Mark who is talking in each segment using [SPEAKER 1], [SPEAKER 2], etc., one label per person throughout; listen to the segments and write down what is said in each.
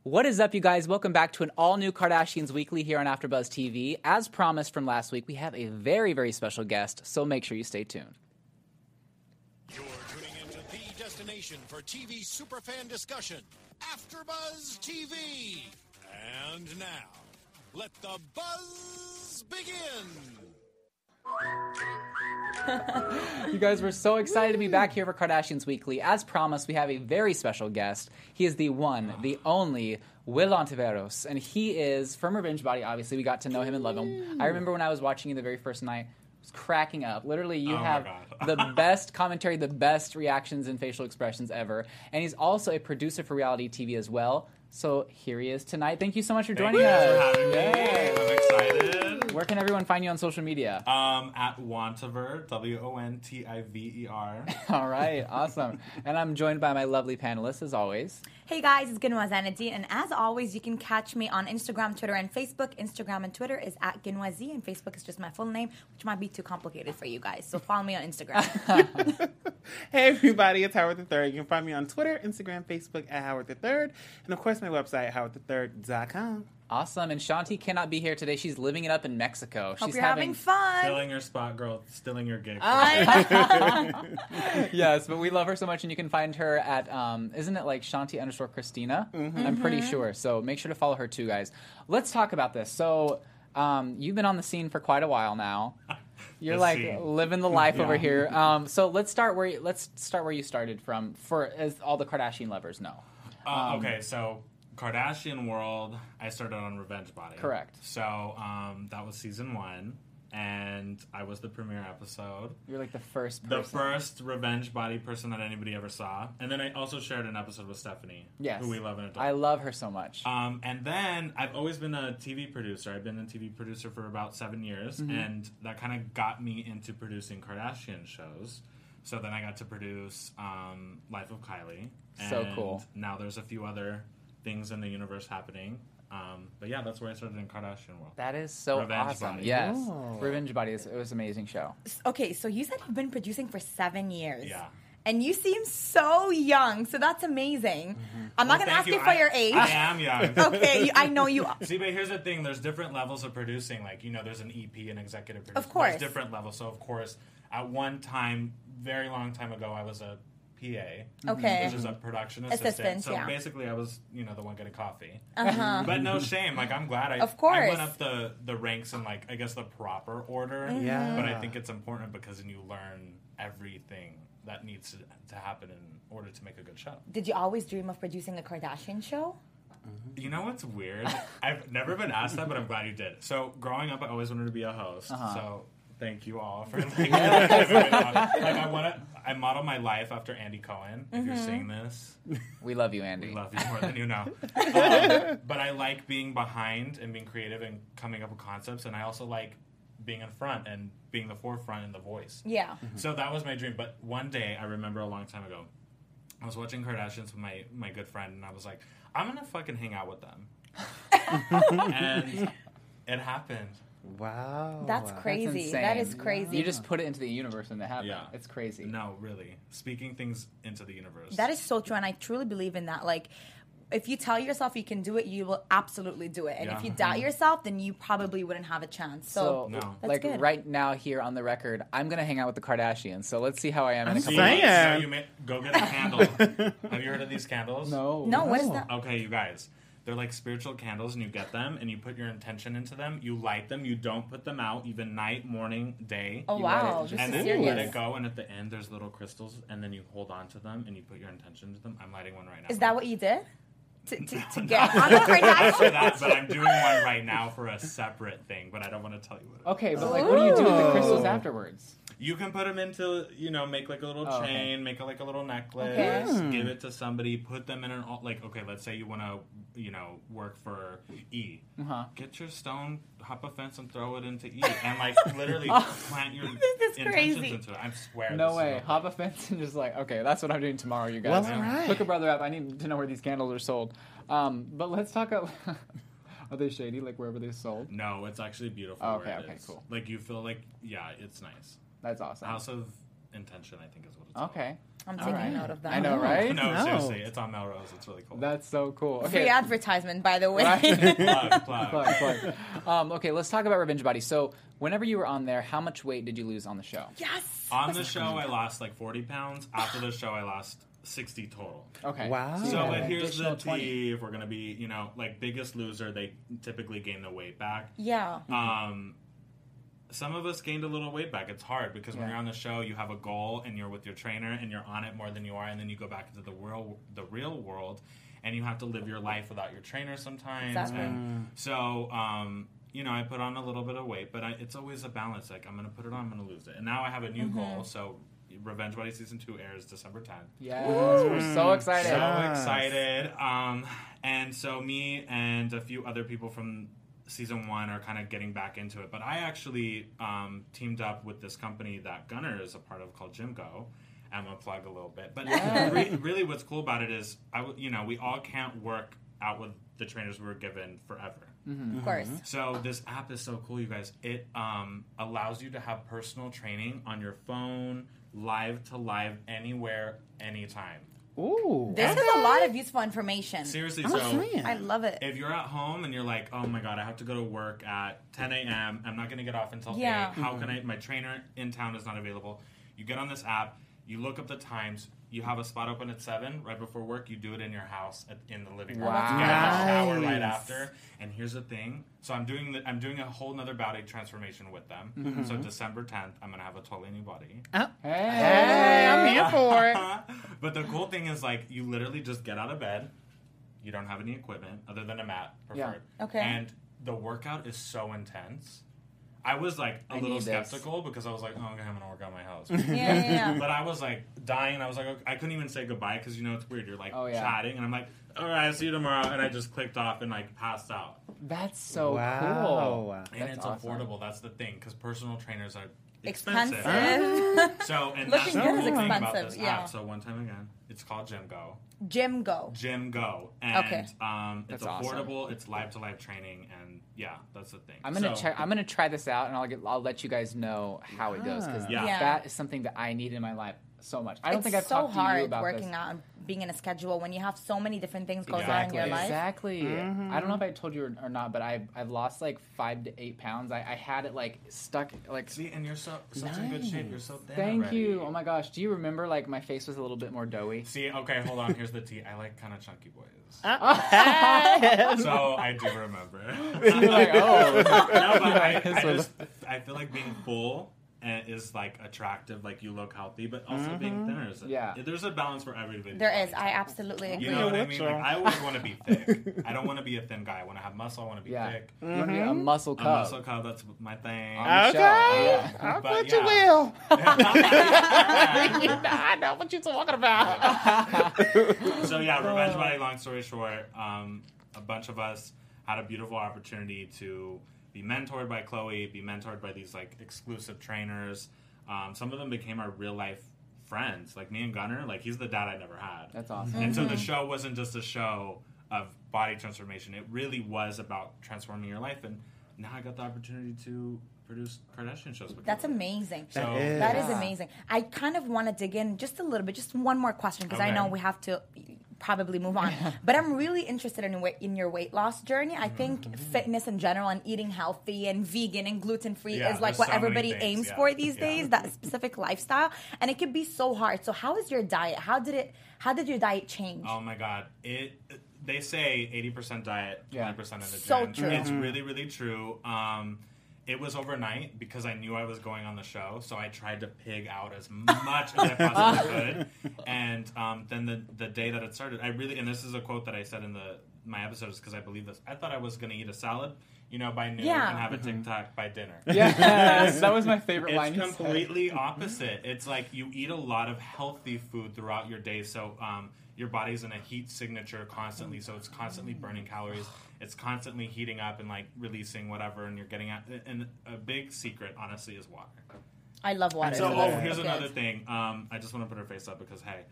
[SPEAKER 1] What is up, you guys? Welcome back to an all-new Kardashians Weekly here on AfterBuzz TV. As promised from last week, we have a very, very special guest, so make sure you stay tuned.
[SPEAKER 2] You're tuning into the destination for TV superfan discussion, AfterBuzz TV. And now, let the buzz begin.
[SPEAKER 1] You guys, we're so excited to be back here for Kardashians Weekly. As promised, we have a very special guest. He is the one, the only, Will Ontiveros. And he is from Revenge Body, obviously. We got to know him and love him. I remember when I was watching you the very first night, I was cracking up. Literally, you have the best commentary, the best reactions and facial expressions ever. And he's also a producer for reality TV as well. So here he is tonight. Thank you so much for joining us.
[SPEAKER 3] Thank you for having me. I'm excited.
[SPEAKER 1] Where can everyone find you on social media?
[SPEAKER 3] At Wontiver, Wontiver.
[SPEAKER 1] All right, awesome. And I'm joined by my lovely panelists, as always.
[SPEAKER 4] Hey guys, it's Ginwa Zanadi, and as always, you can catch me on Instagram, Twitter, and Facebook. Instagram and Twitter is at Ginwazi, and Facebook is just my full name, which might be too complicated for you guys. So follow me on Instagram.
[SPEAKER 5] Hey everybody, it's Howard III. You can find me on Twitter, Instagram, Facebook at Howard III, and of course my website, howardthird.com.
[SPEAKER 1] Awesome. And Shanti cannot be here today. She's living it up in Mexico.
[SPEAKER 4] Hope
[SPEAKER 1] She's
[SPEAKER 4] you're having fun.
[SPEAKER 3] Filling your spot, girl. Stealing your gig.
[SPEAKER 1] Yes, but we love her so much, and you can find her at, isn't it like Shanti_Christina? Mm-hmm. I'm pretty sure. So make sure to follow her too, guys. Let's talk about this. So you've been on the scene for quite a while now. You're living the life over here. So let's start where you started from, as all the Kardashian lovers know.
[SPEAKER 3] Okay, so Kardashian World, I started on Revenge Body.
[SPEAKER 1] Correct.
[SPEAKER 3] So that was season 1, and I was the premiere episode.
[SPEAKER 1] You're like the first person.
[SPEAKER 3] The first Revenge Body person that anybody ever saw. And then I also shared an episode with Stephanie,
[SPEAKER 1] yes,
[SPEAKER 3] who we love and adore.
[SPEAKER 1] I love her so much.
[SPEAKER 3] And then I've always been a TV producer. I've been a TV producer for about 7 years, and that kind of got me into producing Kardashian shows. So then I got to produce Life of Kylie.
[SPEAKER 1] So cool.
[SPEAKER 3] Now there's a few other things in the universe happening. But yeah, that's where I started in Kardashian World.
[SPEAKER 1] That is so
[SPEAKER 3] Revenge
[SPEAKER 1] awesome.
[SPEAKER 3] Body.
[SPEAKER 1] Yes.
[SPEAKER 5] Oh.
[SPEAKER 1] Revenge Body, it was an amazing show.
[SPEAKER 4] Okay, so you said you've been producing for 7 years.
[SPEAKER 3] Yeah.
[SPEAKER 4] And you seem so young, so that's amazing. I'm not going to ask you for your age.
[SPEAKER 3] I am young.
[SPEAKER 4] Okay, I know you are.
[SPEAKER 3] See, but here's the thing. There's different levels of producing. Like, there's an EP, an executive producer.
[SPEAKER 4] Of course.
[SPEAKER 3] There's different levels. So, of course, at one time, very long time ago, I was a PA.
[SPEAKER 4] Okay.
[SPEAKER 3] Which is a production assistant. So, basically, I was, the one getting coffee.
[SPEAKER 4] Uh-huh.
[SPEAKER 3] But no shame. Like, I'm glad I went up the ranks in, like, I guess the proper order.
[SPEAKER 5] Yeah.
[SPEAKER 3] But I think it's important because then you learn everything that needs to happen in order to make a good show.
[SPEAKER 4] Did you always dream of producing the Kardashian show?
[SPEAKER 3] You know what's weird? I've never been asked that, but I'm glad you did. So growing up, I always wanted to be a host. So thank you all for I model my life after Andy Cohen. If you're seeing this,
[SPEAKER 1] We love you, Andy.
[SPEAKER 3] we love you more than you know. But I like being behind and being creative and coming up with concepts, and I also like being in front and being the forefront and the voice.
[SPEAKER 4] Yeah.
[SPEAKER 3] So that was my dream. But one day, I remember a long time ago, I was watching Kardashians with my good friend, and I was like, I'm going to fucking hang out with them. And it happened.
[SPEAKER 5] Wow.
[SPEAKER 4] That's crazy.
[SPEAKER 1] insane.
[SPEAKER 4] That is crazy.
[SPEAKER 1] You just put it into the universe and it happened.
[SPEAKER 3] Yeah.
[SPEAKER 1] It's crazy.
[SPEAKER 3] No, really. Speaking things into the universe.
[SPEAKER 4] That is so true, and I truly believe in that. Like, if you tell yourself you can do it, you will absolutely do it. And if you doubt yourself, then you probably wouldn't have a chance. So,
[SPEAKER 3] No.
[SPEAKER 4] that's
[SPEAKER 1] like
[SPEAKER 4] good.
[SPEAKER 1] right now here on the record, I'm going to hang out with the Kardashians. So let's see how I am in a couple
[SPEAKER 5] saying.
[SPEAKER 1] months.
[SPEAKER 3] So you go get a candle. Have you heard of these candles?
[SPEAKER 1] No.
[SPEAKER 4] No, what is that?
[SPEAKER 3] Okay, you guys. They're like spiritual candles, and you get them, and you put your intention into them. You light them. You don't put them out, even night, morning, day.
[SPEAKER 4] Oh,
[SPEAKER 1] You
[SPEAKER 4] wow.
[SPEAKER 1] let it
[SPEAKER 4] This
[SPEAKER 3] And
[SPEAKER 4] is
[SPEAKER 3] then you
[SPEAKER 4] serious.
[SPEAKER 3] let it go, and at the end, there's little crystals, and then you hold on to them, and you put your intention into them. I'm lighting one right now.
[SPEAKER 4] Is that what you did? To get on the
[SPEAKER 3] After
[SPEAKER 4] Kardashians?
[SPEAKER 3] that, but I'm doing one right now for a separate thing, but I don't want to tell you what it is.
[SPEAKER 1] Okay, but like, what do you do with the crystals afterwards?
[SPEAKER 3] You can put them into, make like a little
[SPEAKER 1] Oh, okay.
[SPEAKER 3] chain, make it like a little necklace,
[SPEAKER 4] Okay.
[SPEAKER 3] give it to somebody, put them in okay, let's say you want to, work for E.
[SPEAKER 1] Uh-huh.
[SPEAKER 3] Get your stone, hop a fence, and throw it into E. And, like, literally plant your
[SPEAKER 4] This is
[SPEAKER 3] intentions
[SPEAKER 4] crazy.
[SPEAKER 3] into it. I swear.
[SPEAKER 1] No
[SPEAKER 3] this is
[SPEAKER 1] way.
[SPEAKER 3] real.
[SPEAKER 1] Hop a fence and just like, okay, that's what I'm doing tomorrow, you guys.
[SPEAKER 5] Well, all right.
[SPEAKER 1] Hook a brother up. I need to know where these candles are sold. But let's talk about... Are they shady, like wherever they're sold?
[SPEAKER 3] No, it's actually beautiful.
[SPEAKER 1] Oh, okay,
[SPEAKER 3] where it
[SPEAKER 1] okay,
[SPEAKER 3] is.
[SPEAKER 1] cool.
[SPEAKER 3] Like, you feel like, yeah, it's nice.
[SPEAKER 1] That's awesome.
[SPEAKER 3] House of intention, I think, is what it's called.
[SPEAKER 1] Okay.
[SPEAKER 4] I'm taking note of that.
[SPEAKER 1] I know, right?
[SPEAKER 3] No,
[SPEAKER 5] No.
[SPEAKER 3] seriously, it's on Melrose. It's really cool.
[SPEAKER 1] That's so cool.
[SPEAKER 4] Free
[SPEAKER 1] Okay.
[SPEAKER 4] advertisement, by the way.
[SPEAKER 3] Plug.
[SPEAKER 1] Plug. Okay, let's talk about Revenge Body. So, whenever you were on there, how much weight did you lose on the show?
[SPEAKER 4] Yes.
[SPEAKER 3] On the show, I lost like 40 pounds. After the show, I lost 60 total.
[SPEAKER 1] Okay.
[SPEAKER 5] Wow.
[SPEAKER 3] So,
[SPEAKER 1] Yeah,
[SPEAKER 3] but here's the
[SPEAKER 1] additional 20.
[SPEAKER 3] tea. If we're going to be, like Biggest Loser, they typically gain the weight back.
[SPEAKER 4] Yeah.
[SPEAKER 3] Some of us gained a little weight back. It's hard because when
[SPEAKER 1] Yeah.
[SPEAKER 3] you're on the show, you have a goal and you're with your trainer and you're on it more than you are, and then you go back into the real world, and you have to live your life without your trainer sometimes.
[SPEAKER 4] Exactly.
[SPEAKER 3] And so, I put on a little bit of weight, but it's always a balance. Like I'm going to put it on, I'm going to lose it, and now I have a new goal. So, Revenge Body season 2 airs December 10th.
[SPEAKER 1] Yes, we're so excited.
[SPEAKER 3] So
[SPEAKER 5] Yes.
[SPEAKER 3] excited. And so me and a few other people from season 1 are kind of getting back into it. But I actually teamed up with this company that Gunnar is a part of called Gymgo. I'm going to plug a little bit. But really what's cool about it is, we all can't work out with the trainers we were given forever.
[SPEAKER 4] Of course.
[SPEAKER 3] So this app is so cool, you guys. It allows you to have personal training on your phone, live to live, anywhere, anytime.
[SPEAKER 5] Ooh.
[SPEAKER 4] This is a lot of useful information.
[SPEAKER 3] Seriously,
[SPEAKER 5] I'm
[SPEAKER 3] so
[SPEAKER 5] a fan.
[SPEAKER 4] I love it.
[SPEAKER 3] if you're at home and you're like, oh my god, I have to go to work at 10 a.m., I'm not going to get off until
[SPEAKER 4] Yeah.
[SPEAKER 3] 8. How can my trainer in town is not available. You get on this app, you look up the times, you have a spot open at 7 right before work, you do it in your house in the living room.
[SPEAKER 1] Wow.
[SPEAKER 3] You get a shower right
[SPEAKER 5] Nice.
[SPEAKER 3] after. And here's the thing. So I'm doing a whole nother body transformation with them. So December 10th, I'm going to have a totally new body.
[SPEAKER 5] Hey, I'm here for it.
[SPEAKER 3] But the cool thing is, like, you literally just get out of bed. You don't have any equipment other than a mat, preferred.
[SPEAKER 4] Yeah. Okay.
[SPEAKER 3] And the workout is so intense. I was, like, a
[SPEAKER 1] I
[SPEAKER 3] little
[SPEAKER 1] need this.
[SPEAKER 3] skeptical because I was like, oh, okay, I'm going to work out my house.
[SPEAKER 4] Yeah.
[SPEAKER 3] But I was, like, dying. I was like, okay, I couldn't even say goodbye because, it's weird. You're, like,
[SPEAKER 1] Oh, yeah.
[SPEAKER 3] chatting. And I'm like, all right, I'll see you tomorrow. And I just clicked off and, like, passed out.
[SPEAKER 1] That's so
[SPEAKER 5] Wow.
[SPEAKER 1] cool.
[SPEAKER 3] And
[SPEAKER 1] That's
[SPEAKER 3] it's
[SPEAKER 1] awesome.
[SPEAKER 3] affordable. That's the thing, because personal trainers are
[SPEAKER 4] Expensive.
[SPEAKER 3] So, and
[SPEAKER 4] Looking
[SPEAKER 3] that's the
[SPEAKER 4] good
[SPEAKER 3] cool
[SPEAKER 4] is
[SPEAKER 3] thing about
[SPEAKER 4] expensive,
[SPEAKER 3] this
[SPEAKER 4] yeah.
[SPEAKER 3] app. So one time again, it's called Gymgo.
[SPEAKER 4] Gymgo.
[SPEAKER 3] Gymgo. And
[SPEAKER 4] Okay.
[SPEAKER 3] it's
[SPEAKER 1] That's awesome.
[SPEAKER 3] affordable, it's live to live training, and yeah, that's the thing.
[SPEAKER 1] I'm gonna
[SPEAKER 3] So-
[SPEAKER 1] check. I'm gonna try this out, and I'll let you guys know how it goes because
[SPEAKER 3] Yeah.
[SPEAKER 4] Yeah.
[SPEAKER 1] that is something that I need in my life so much. I don't
[SPEAKER 4] It's
[SPEAKER 1] think I've
[SPEAKER 4] so
[SPEAKER 1] talked to you
[SPEAKER 4] hard
[SPEAKER 1] about
[SPEAKER 4] working
[SPEAKER 1] this.
[SPEAKER 4] out and being in a schedule when you have so many different things going on in
[SPEAKER 3] Exactly.
[SPEAKER 4] your life.
[SPEAKER 1] Exactly. I don't know if I told you or not, but I've lost like 5 to 8 pounds. I had it like stuck like.
[SPEAKER 3] See, and you're such in good shape. You're so thin
[SPEAKER 1] Thank
[SPEAKER 3] already.
[SPEAKER 1] you. Oh my gosh. Do you remember like my face was a little bit more doughy?
[SPEAKER 3] See, okay, hold on. Here's the tea. I like kind of chunky boys.
[SPEAKER 5] Hey.
[SPEAKER 3] So I do remember.
[SPEAKER 1] You're like, oh.
[SPEAKER 3] No, but
[SPEAKER 1] This
[SPEAKER 3] I feel like being full is like attractive, like you look healthy, but also being thinner is
[SPEAKER 1] Yeah.
[SPEAKER 3] There's a balance for everybody.
[SPEAKER 4] There is. I absolutely agree.
[SPEAKER 3] You know what I
[SPEAKER 5] Yeah,
[SPEAKER 3] mean?
[SPEAKER 5] what's
[SPEAKER 3] Like, I always want to be thick. I don't want to be a thin guy. I want to have muscle. I want to be
[SPEAKER 1] Yeah.
[SPEAKER 3] thick.
[SPEAKER 1] You want to be a muscle
[SPEAKER 3] A
[SPEAKER 1] cub.
[SPEAKER 3] muscle cub, that's my thing.
[SPEAKER 1] Okay.
[SPEAKER 5] Okay.
[SPEAKER 1] Yeah.
[SPEAKER 5] I
[SPEAKER 3] But
[SPEAKER 5] bet you
[SPEAKER 3] yeah.
[SPEAKER 5] will. I know what you're talking about.
[SPEAKER 3] So yeah, Revenge Body, long story short, a bunch of us had a beautiful opportunity to be mentored by Chloe, be mentored by these like exclusive trainers. Some of them became our real life friends. Like me and Gunnar, like he's the dad I never had.
[SPEAKER 1] That's awesome.
[SPEAKER 3] And so the show wasn't just a show of body transformation. It really was about transforming your life. And now I got the opportunity to produce Kardashian shows with
[SPEAKER 4] That's
[SPEAKER 3] Chloe.
[SPEAKER 4] amazing.
[SPEAKER 3] So
[SPEAKER 4] That is
[SPEAKER 1] Yeah.
[SPEAKER 4] amazing. I kind of want to dig in just a little bit, just one more question, because I
[SPEAKER 3] Okay.
[SPEAKER 4] know we have to probably move on. But I'm really interested in your weight loss journey. I think fitness in general and eating healthy and vegan and gluten free
[SPEAKER 3] Yeah,
[SPEAKER 4] is like
[SPEAKER 3] there's
[SPEAKER 4] what
[SPEAKER 3] so many
[SPEAKER 4] everybody
[SPEAKER 3] things,
[SPEAKER 4] aims
[SPEAKER 3] yeah.
[SPEAKER 4] for these
[SPEAKER 3] Yeah.
[SPEAKER 4] days, that specific lifestyle. And it can be so hard. So how is your diet? How did your diet change?
[SPEAKER 3] Oh my God! They say 80% diet, 20% in the
[SPEAKER 4] So
[SPEAKER 3] gym.
[SPEAKER 4] true.
[SPEAKER 3] It's really, really true. It was overnight because I knew I was going on the show, so I tried to pig out as much as I possibly could. And then the day that it started, and this is a quote that I said in my episodes because I believe this. I thought I was going to eat a salad, by noon
[SPEAKER 4] Yeah.
[SPEAKER 3] and have a Tic Tac by dinner.
[SPEAKER 1] Yes, that was my favorite line.
[SPEAKER 3] It's
[SPEAKER 1] you said.
[SPEAKER 3] completely opposite. It's like you eat a lot of healthy food throughout your day, so your body's in a heat signature constantly, so it's constantly burning calories. It's constantly heating up and like releasing whatever, and you're getting at. And a big secret, honestly, is water.
[SPEAKER 4] I love water.
[SPEAKER 3] So
[SPEAKER 4] that's
[SPEAKER 3] here's
[SPEAKER 4] good.
[SPEAKER 3] another thing. I just want to put her face up because hey,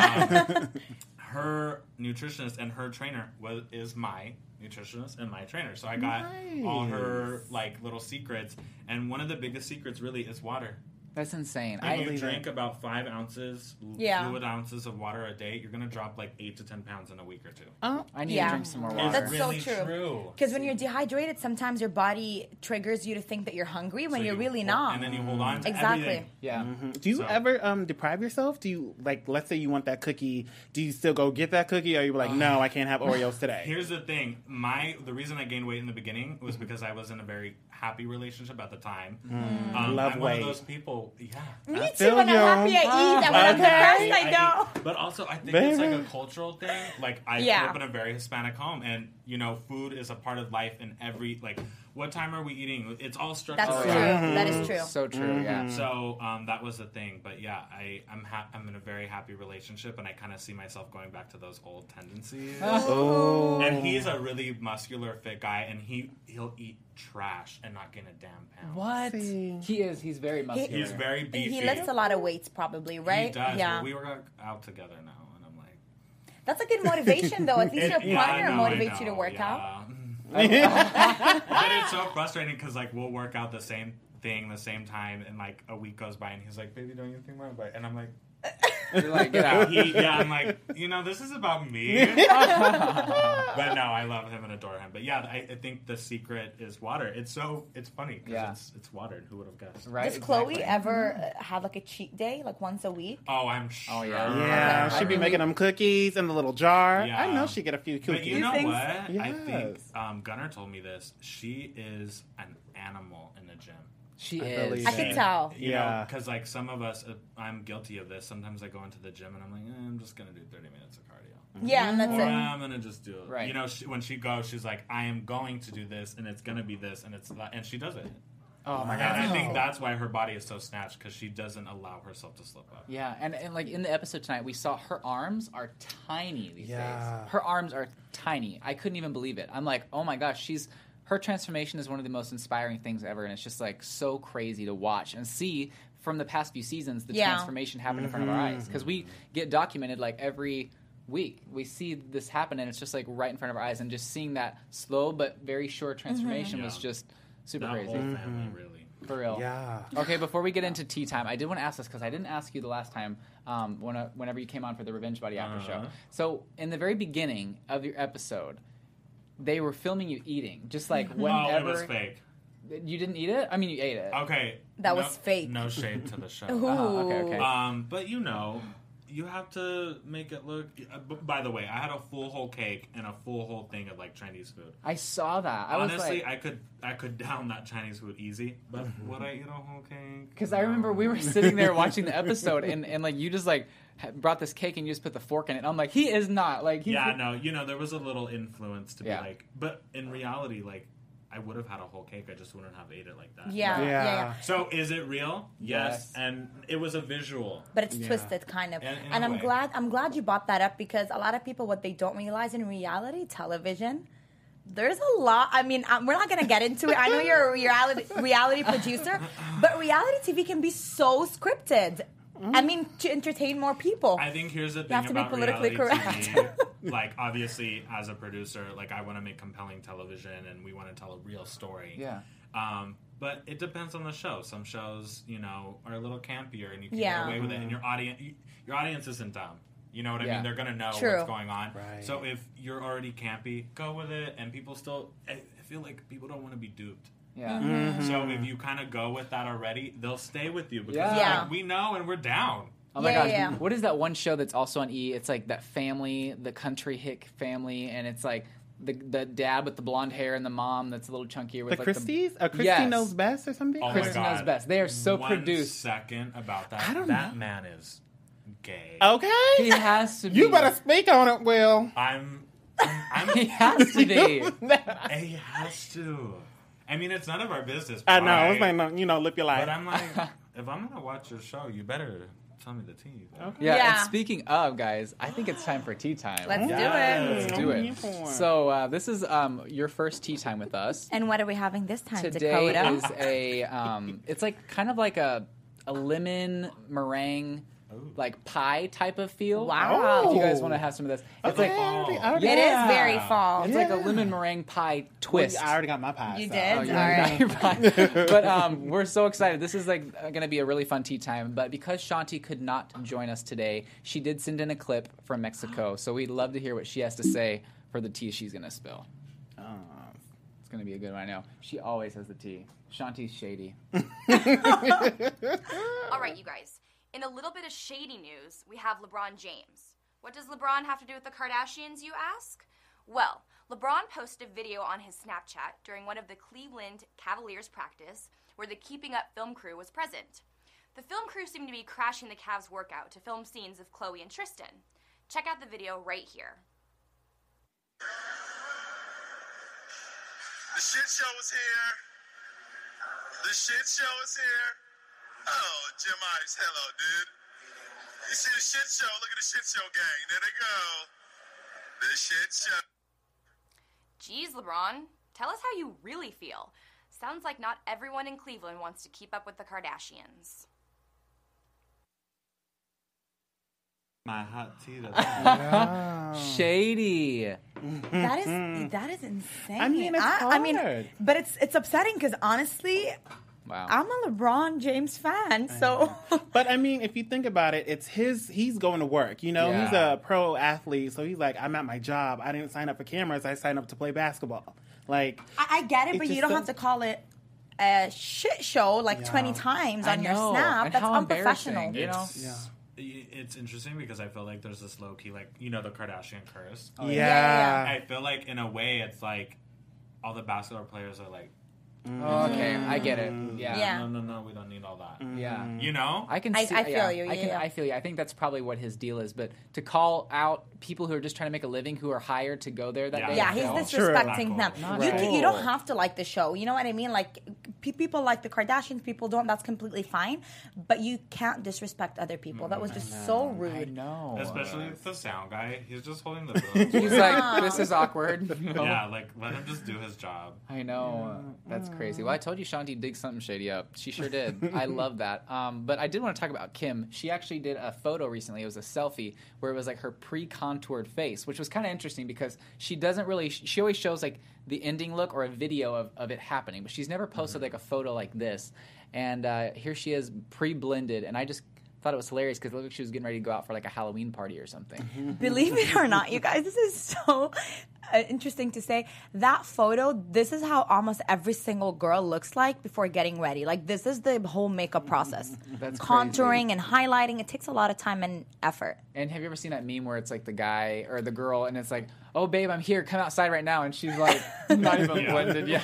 [SPEAKER 3] her nutritionist and her trainer is my nutritionist and my trainer. So I got all her like little secrets, and one of the biggest secrets really is water.
[SPEAKER 1] That's insane.
[SPEAKER 3] If you
[SPEAKER 5] believe
[SPEAKER 3] drink
[SPEAKER 5] it.
[SPEAKER 3] about 5 ounces,
[SPEAKER 4] Yeah.
[SPEAKER 3] fluid ounces of water a day, you're going to drop like 8 to 10 pounds in a week or 2.
[SPEAKER 5] Oh,
[SPEAKER 1] I need
[SPEAKER 4] Yeah.
[SPEAKER 1] to drink some more
[SPEAKER 3] It's
[SPEAKER 1] water.
[SPEAKER 4] That's
[SPEAKER 3] really
[SPEAKER 4] so true.
[SPEAKER 3] true.
[SPEAKER 4] Because when you're dehydrated, sometimes your body triggers you to think that you're hungry when
[SPEAKER 3] So
[SPEAKER 4] you're
[SPEAKER 3] you
[SPEAKER 4] really
[SPEAKER 3] hold-
[SPEAKER 4] not.
[SPEAKER 3] And then you hold on to
[SPEAKER 4] Exactly.
[SPEAKER 3] everything.
[SPEAKER 1] Yeah.
[SPEAKER 5] do you
[SPEAKER 3] So-
[SPEAKER 5] ever deprive yourself? Do you, like, let's say you want that cookie, do you still go get that cookie, or you like, no, I can't have Oreos today?
[SPEAKER 3] Here's the thing. The reason I gained weight in the beginning was because I was in a very happy relationship at the time.
[SPEAKER 5] Love
[SPEAKER 3] I'm
[SPEAKER 5] weight.
[SPEAKER 3] one of those people. Yeah.
[SPEAKER 4] Me too.
[SPEAKER 5] feel
[SPEAKER 4] When I'm
[SPEAKER 5] you.
[SPEAKER 4] happy, I eat. And when I'm
[SPEAKER 5] Okay.
[SPEAKER 4] depressed, I don't.
[SPEAKER 3] But also, I think it's like
[SPEAKER 5] Baby.
[SPEAKER 3] a cultural thing. Like, I
[SPEAKER 4] Yeah.
[SPEAKER 3] grew up in a very Hispanic home, and, food is a part of life in every, like, what time are we eating? It's all structured.
[SPEAKER 4] That's
[SPEAKER 1] Oh,
[SPEAKER 4] true.
[SPEAKER 1] yeah.
[SPEAKER 4] That is true.
[SPEAKER 1] So true. Yeah.
[SPEAKER 3] So that was the thing, but yeah, I'm in a very happy relationship, and I kind of see myself going back to those old tendencies.
[SPEAKER 5] Oh.
[SPEAKER 3] And he's a really muscular, fit guy, and he'll eat trash and not gain a damn pound.
[SPEAKER 1] What?
[SPEAKER 5] See.
[SPEAKER 1] He is. He's very muscular.
[SPEAKER 3] He's very beefy.
[SPEAKER 4] He lifts a lot of weights, probably, right?
[SPEAKER 3] He does.
[SPEAKER 4] Yeah.
[SPEAKER 3] Well, we work out together now, and I'm like,
[SPEAKER 4] That's a good motivation, though. At least your
[SPEAKER 3] yeah, I
[SPEAKER 4] partner
[SPEAKER 3] know,
[SPEAKER 4] motivates you to
[SPEAKER 3] I know,
[SPEAKER 4] work
[SPEAKER 3] yeah.
[SPEAKER 4] out.
[SPEAKER 3] But it's so frustrating because like we'll work out the same thing the same time, and like a week goes by, and he's like, "Baby, don't you think more about it?" And I'm like,
[SPEAKER 1] You're like, get out.
[SPEAKER 3] I'm like, this is about me. But no, I love him and adore him. But yeah, I think the secret is water. It's funny because
[SPEAKER 1] Yeah.
[SPEAKER 3] it's water. And who would have guessed?
[SPEAKER 1] Right.
[SPEAKER 4] Does Chloe
[SPEAKER 1] exactly.
[SPEAKER 4] ever have like a cheat day, like once a week?
[SPEAKER 3] Oh, I'm sure.
[SPEAKER 1] Oh, yeah.
[SPEAKER 5] Yeah,
[SPEAKER 1] Okay.
[SPEAKER 5] she'd be making them cookies in the little jar.
[SPEAKER 3] Yeah.
[SPEAKER 5] I know she'd get a few
[SPEAKER 3] But
[SPEAKER 5] cookies.
[SPEAKER 3] you know
[SPEAKER 4] think
[SPEAKER 3] what?
[SPEAKER 4] so?
[SPEAKER 3] I think
[SPEAKER 5] Yes.
[SPEAKER 3] Gunnar told me this. She is an animal in the gym.
[SPEAKER 1] She
[SPEAKER 5] I
[SPEAKER 1] is.
[SPEAKER 5] believe
[SPEAKER 4] I can
[SPEAKER 5] it.
[SPEAKER 4] tell.
[SPEAKER 5] Yeah.
[SPEAKER 3] Because like some of us, I'm guilty of this. Sometimes I go into the gym and I'm like, I'm just gonna do 30 minutes of cardio.
[SPEAKER 4] Yeah, and that's
[SPEAKER 3] Or
[SPEAKER 4] it.
[SPEAKER 3] I'm gonna just do it.
[SPEAKER 1] Right.
[SPEAKER 3] When she goes, she's like, I am going to do this, and it's gonna be this, and it's that, and she does it.
[SPEAKER 1] Oh my
[SPEAKER 3] And
[SPEAKER 1] god.
[SPEAKER 3] I think that's why her body is so snatched because she doesn't allow herself to slip up.
[SPEAKER 1] Yeah, and like in the episode tonight, we saw her arms are tiny these
[SPEAKER 5] Yeah.
[SPEAKER 1] days. Her arms are tiny. I couldn't even believe it. I'm like, oh my gosh, her transformation is one of the most inspiring things ever, and it's just like so crazy to watch and see from the past few seasons the
[SPEAKER 4] Yeah.
[SPEAKER 1] transformation happen in front of our eyes because we get documented like every week. We see this happen, and it's just like right in front of our eyes, and just seeing that slow but very short transformation was
[SPEAKER 3] Yeah.
[SPEAKER 1] just super
[SPEAKER 3] That
[SPEAKER 1] crazy.
[SPEAKER 3] whole family, really.
[SPEAKER 1] For real.
[SPEAKER 5] Yeah.
[SPEAKER 1] Okay, before we get into tea time, I did want to ask this because I didn't ask you the last time whenever you came on for the Revenge Body After Show. So, in the very beginning of your episode, they were filming you eating, just like
[SPEAKER 3] Oh,
[SPEAKER 1] whenever.
[SPEAKER 3] it was fake.
[SPEAKER 1] You didn't eat it? I mean, you ate it.
[SPEAKER 3] Okay.
[SPEAKER 4] That
[SPEAKER 3] no-
[SPEAKER 4] was fake.
[SPEAKER 3] No shade to the show.
[SPEAKER 1] Okay.
[SPEAKER 3] But you have to make it look. By the way, I had a full whole cake and a full whole thing of like Chinese food.
[SPEAKER 1] I saw that. I was
[SPEAKER 3] Honestly,
[SPEAKER 1] like,
[SPEAKER 3] I could down that Chinese food easy, but would I eat a whole cake?
[SPEAKER 1] because I remember we were sitting there watching the episode, and like you just like brought this cake and you just put the fork in it. And I'm like, he is not like. He's
[SPEAKER 3] Yeah, no, there was a little influence to be
[SPEAKER 1] Yeah.
[SPEAKER 3] like, but in reality, like, I would have had a whole cake. I just wouldn't have ate it like that.
[SPEAKER 4] Yeah,
[SPEAKER 5] Yeah.
[SPEAKER 4] yeah.
[SPEAKER 3] So is it real?
[SPEAKER 1] Yes.
[SPEAKER 3] Yes. And it was a visual.
[SPEAKER 4] But it's
[SPEAKER 5] Yeah.
[SPEAKER 4] twisted, kind of.
[SPEAKER 3] In
[SPEAKER 4] And
[SPEAKER 3] a
[SPEAKER 4] I'm
[SPEAKER 3] way.
[SPEAKER 4] glad you brought that up because a lot of people, what they don't realize in reality television, there's a lot. I mean, we're not going to get into it. I know you're a reality producer, but reality TV can be so scripted. I mean, to entertain more people.
[SPEAKER 3] I think here's the thing
[SPEAKER 4] have to be
[SPEAKER 3] about
[SPEAKER 4] politically
[SPEAKER 3] reality
[SPEAKER 4] correct.
[SPEAKER 3] TV. Like, obviously, as a producer, like, I want to make compelling television and we want to tell a real story.
[SPEAKER 1] Yeah.
[SPEAKER 3] But it depends on the show. Some shows, are a little campier and you can
[SPEAKER 4] Yeah.
[SPEAKER 3] get away with it. And your audience isn't dumb. You know what I
[SPEAKER 1] Yeah.
[SPEAKER 3] mean? They're going to know
[SPEAKER 4] True.
[SPEAKER 3] what's going on.
[SPEAKER 5] Right.
[SPEAKER 3] So if you're already campy, go with it. And people still, I feel like people don't want to be duped.
[SPEAKER 1] Yeah.
[SPEAKER 4] Mm-hmm.
[SPEAKER 3] So if you kind of go with that already, they'll stay with you because
[SPEAKER 1] Yeah.
[SPEAKER 3] they're
[SPEAKER 4] Yeah.
[SPEAKER 3] like, we know and we're down.
[SPEAKER 1] Oh my
[SPEAKER 4] Yeah,
[SPEAKER 1] gosh!
[SPEAKER 4] yeah.
[SPEAKER 1] What is that one show that's also on E? It's like that family, the country hick family, and it's like the dad with the blonde hair and the mom that's a little chunkier with
[SPEAKER 5] The
[SPEAKER 1] like
[SPEAKER 5] Christies? Christy
[SPEAKER 1] Yes.
[SPEAKER 5] Knows Best or something?
[SPEAKER 3] Oh my
[SPEAKER 1] Kristen
[SPEAKER 3] God.
[SPEAKER 1] Knows Best. They are so
[SPEAKER 3] One
[SPEAKER 1] produced.
[SPEAKER 3] second about that.
[SPEAKER 5] I don't
[SPEAKER 3] that
[SPEAKER 5] know.
[SPEAKER 3] man is gay.
[SPEAKER 5] Okay.
[SPEAKER 1] He has to be.
[SPEAKER 5] You better speak on it, Will.
[SPEAKER 1] He has to be.
[SPEAKER 3] he has to. I mean, it's none of our business.
[SPEAKER 5] I know.
[SPEAKER 3] why,
[SPEAKER 5] It's like, no, lip your life.
[SPEAKER 3] but I'm like, if I'm gonna watch your show, you better tell me the tea.
[SPEAKER 5] Okay.
[SPEAKER 1] Yeah,
[SPEAKER 4] Yeah.
[SPEAKER 1] And speaking of, guys, I think it's time for tea time.
[SPEAKER 4] Let's do
[SPEAKER 3] Yes.
[SPEAKER 4] it.
[SPEAKER 1] Let's do it. So this is your first tea time with us.
[SPEAKER 4] And what are we having this time,
[SPEAKER 1] Today
[SPEAKER 4] Dakota?
[SPEAKER 1] is a it's like kind of like a lemon meringue like pie type of feel.
[SPEAKER 4] Wow.
[SPEAKER 1] If you guys want to have some of this, it's like
[SPEAKER 4] It is very fall.
[SPEAKER 1] it's like a lemon meringue pie twist.
[SPEAKER 5] I already got my pie.
[SPEAKER 4] You
[SPEAKER 5] so.
[SPEAKER 4] did?
[SPEAKER 1] Oh, you
[SPEAKER 4] All right.
[SPEAKER 1] got your pie. But we're so excited. This is like going to be a really fun tea time. But because Shanti could not join us today, she did send in a clip from Mexico. So we'd love to hear what she has to say for the tea she's going to spill. It's going to be a good one, I know. She always has the tea. Shanti's shady.
[SPEAKER 6] All right, you guys. In a little bit of shady news, we have LeBron James. What does LeBron have to do with the Kardashians, you ask? Well, LeBron posted a video on his Snapchat during one of the Cleveland Cavaliers practice where the Keeping Up film crew was present. The film crew seemed to be crashing the Cavs workout to film scenes of Khloe and Tristan. Check out the video right here.
[SPEAKER 7] The shit show is here. The shit show is here. Oh, Jim Ives, hello, dude. You see the shit show? Look at the shit show gang. There they go. The shit show.
[SPEAKER 6] Geez, LeBron, tell us how you really feel. Sounds like not everyone in Cleveland wants to keep up with the Kardashians.
[SPEAKER 3] My hot tea. That's
[SPEAKER 1] Shady.
[SPEAKER 4] That is insane.
[SPEAKER 5] I mean, it's
[SPEAKER 4] I mean,
[SPEAKER 5] hard.
[SPEAKER 4] but it's upsetting because honestly,
[SPEAKER 1] Wow.
[SPEAKER 4] I'm a LeBron James fan. So
[SPEAKER 5] But I mean, if you think about it, it's he's going to work. You know,
[SPEAKER 1] Yeah.
[SPEAKER 5] he's a pro athlete, so he's like, I'm at my job. I didn't sign up for cameras. I signed up to play basketball. Like,
[SPEAKER 4] I get it,
[SPEAKER 5] It
[SPEAKER 4] but you
[SPEAKER 5] just
[SPEAKER 4] don't have to call it a shit show like 20 times
[SPEAKER 1] I
[SPEAKER 4] on your
[SPEAKER 1] know.
[SPEAKER 4] snap.
[SPEAKER 1] And
[SPEAKER 4] That's
[SPEAKER 1] how
[SPEAKER 4] unprofessional.
[SPEAKER 1] embarrassing, you know?
[SPEAKER 3] It's interesting because I feel like there's this low key, like, you know, the Kardashian curse.
[SPEAKER 5] yeah.
[SPEAKER 3] I feel like in a way it's like all the basketball players are like,
[SPEAKER 1] Oh, okay, I get it. Yeah.
[SPEAKER 4] Yeah.
[SPEAKER 3] no, we don't need all that.
[SPEAKER 1] Yeah.
[SPEAKER 3] You know?
[SPEAKER 1] I can
[SPEAKER 4] I
[SPEAKER 1] see,
[SPEAKER 4] feel
[SPEAKER 1] yeah,
[SPEAKER 4] you, yeah.
[SPEAKER 1] I feel you. I think that's probably what his deal is. But to call out people who are just trying to make a living who are hired to go there that
[SPEAKER 3] Yeah.
[SPEAKER 1] day.
[SPEAKER 4] Yeah,
[SPEAKER 1] and
[SPEAKER 4] he's
[SPEAKER 1] film.
[SPEAKER 4] disrespecting
[SPEAKER 3] Not
[SPEAKER 4] them.
[SPEAKER 3] cool.
[SPEAKER 1] Not
[SPEAKER 4] You,
[SPEAKER 1] cool.
[SPEAKER 4] you don't have to like the show. You know what I mean? Like, people like the Kardashians, people don't. That's completely fine. But you can't disrespect other people. That was just so
[SPEAKER 1] I
[SPEAKER 4] rude.
[SPEAKER 1] know.
[SPEAKER 3] Especially with the sound guy. He's just holding the boom.
[SPEAKER 1] He's like, this is awkward. you know?
[SPEAKER 3] Yeah, like, let him just do his job.
[SPEAKER 1] I know. That's crazy. Well, I told you Shanti digs something shady up. She sure did. I love that. But I did want to talk about Kim. She actually did a photo recently. It was a selfie where it was like her pre-contoured face, which was kind of interesting because she doesn't really, she always shows like the ending look or a video of it happening, but she's never posted like a photo like this. And here she is pre-blended, and I just thought it was hilarious because it looked like she was getting ready to go out for like a Halloween party or something.
[SPEAKER 4] Believe it or not, you guys, this is so interesting to say. That photo, this is how almost every single girl looks like before getting ready. Like, this is the whole makeup process.
[SPEAKER 1] That's
[SPEAKER 4] Contouring
[SPEAKER 1] crazy.
[SPEAKER 4] and highlighting. It takes a lot of time and effort.
[SPEAKER 1] And have you ever seen that meme where it's like the guy or the girl and it's like, oh, babe, I'm here. Come outside right now. And she's like, not even
[SPEAKER 3] Yeah.
[SPEAKER 1] blended yet.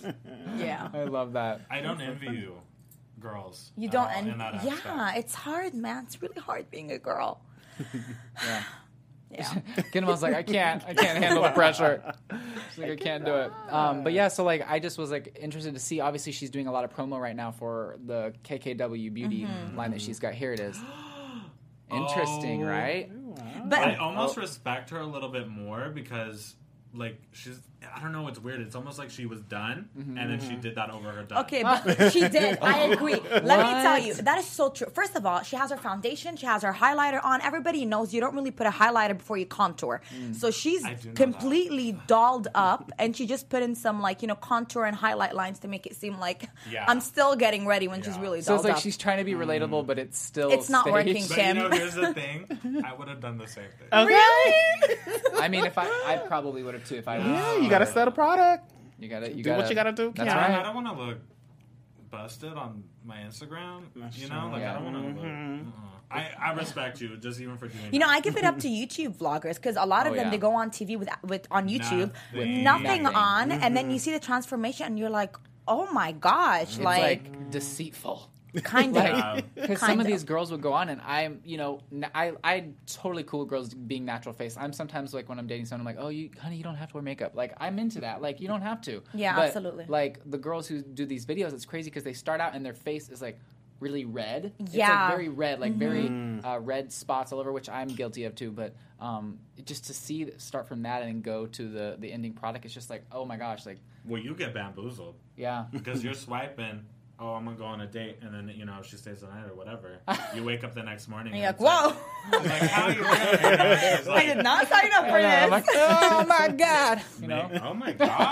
[SPEAKER 4] Yeah.
[SPEAKER 1] I love that.
[SPEAKER 3] I don't envy you, girls.
[SPEAKER 4] You
[SPEAKER 3] at
[SPEAKER 4] don't,
[SPEAKER 3] all in
[SPEAKER 4] and
[SPEAKER 3] that
[SPEAKER 4] yeah,
[SPEAKER 3] aspect.
[SPEAKER 4] it's hard, man. It's really hard being a girl.
[SPEAKER 1] Yeah.
[SPEAKER 4] Yeah.
[SPEAKER 1] Kinnamon's like, I can't handle the pressure. She's like, I can't do it. But yeah, so like, I just was like interested to see. Obviously, she's doing a lot of promo right now for the KKW beauty line that she's got. Here it is. Interesting,
[SPEAKER 3] Oh.
[SPEAKER 1] right?
[SPEAKER 4] But
[SPEAKER 3] I almost respect her a little bit more because, like, she's, I don't know, it's weird. It's almost like she was done, and then she did that over her done.
[SPEAKER 4] okay, but she did. I agree. Let me tell you, that is so true. First of all, she has her foundation, she has her highlighter on. Everybody knows you don't really put a highlighter before you contour. So she's
[SPEAKER 3] I do know
[SPEAKER 4] completely dolled up, and she just put in some, like, you know, contour and highlight lines to make it seem like
[SPEAKER 3] Yeah.
[SPEAKER 4] I'm still getting ready when she's
[SPEAKER 3] Yeah.
[SPEAKER 4] really
[SPEAKER 1] So
[SPEAKER 4] dolled
[SPEAKER 1] it's like
[SPEAKER 4] up.
[SPEAKER 1] she's trying to be relatable, but it's still
[SPEAKER 4] It's not
[SPEAKER 1] staged.
[SPEAKER 4] working.
[SPEAKER 3] But
[SPEAKER 4] Kim.
[SPEAKER 3] you know, here's the thing. I would have done the same thing.
[SPEAKER 5] Okay.
[SPEAKER 1] I mean, if I probably would have too. If I was,
[SPEAKER 5] Yeah, you got to sell a product.
[SPEAKER 1] you got to
[SPEAKER 5] Do what you got to do.
[SPEAKER 1] That's
[SPEAKER 5] Kim.
[SPEAKER 1] right.
[SPEAKER 3] I don't want to look busted on my Instagram. You know, like, I don't want to look. I respect you, just even for doing
[SPEAKER 4] You know,
[SPEAKER 3] that.
[SPEAKER 4] I give it up to YouTube vloggers because a lot of
[SPEAKER 1] Oh,
[SPEAKER 4] them
[SPEAKER 1] yeah.
[SPEAKER 4] they go on TV with on YouTube with
[SPEAKER 3] Nothing.
[SPEAKER 4] nothing
[SPEAKER 1] Nothing.
[SPEAKER 4] on, and then you see the transformation, and you're like, oh my gosh,
[SPEAKER 1] It's
[SPEAKER 4] like
[SPEAKER 1] deceitful.
[SPEAKER 4] kind of.
[SPEAKER 3] Yeah.
[SPEAKER 1] Because some
[SPEAKER 4] Kind
[SPEAKER 1] of
[SPEAKER 4] of.
[SPEAKER 1] these girls would go on, and I'm, you know, I totally cool with girls being natural face. I'm sometimes like when I'm dating someone, I'm like, oh, honey, you don't have to wear makeup. Like, I'm into that. Like, you don't have to.
[SPEAKER 4] Yeah,
[SPEAKER 1] But,
[SPEAKER 4] absolutely.
[SPEAKER 1] Like the girls who do these videos, it's crazy because they start out and their face is like really red. It's
[SPEAKER 4] Yeah.
[SPEAKER 1] like very red, like very red spots all over, which I'm guilty of too. But just to see start from that and go to the ending product, it's just like, oh my gosh, like
[SPEAKER 3] Well, you get bamboozled
[SPEAKER 1] yeah.
[SPEAKER 3] because you're swiping, oh, I'm gonna go on a date, and then if she stays the night or whatever, you wake up the next morning
[SPEAKER 4] And
[SPEAKER 3] and
[SPEAKER 4] you're like,
[SPEAKER 3] it's
[SPEAKER 4] whoa.
[SPEAKER 3] like, how you feeling? She's
[SPEAKER 4] I
[SPEAKER 3] like,
[SPEAKER 4] did not sign up for
[SPEAKER 1] I'm like,
[SPEAKER 4] this.
[SPEAKER 1] oh my god,
[SPEAKER 3] Oh my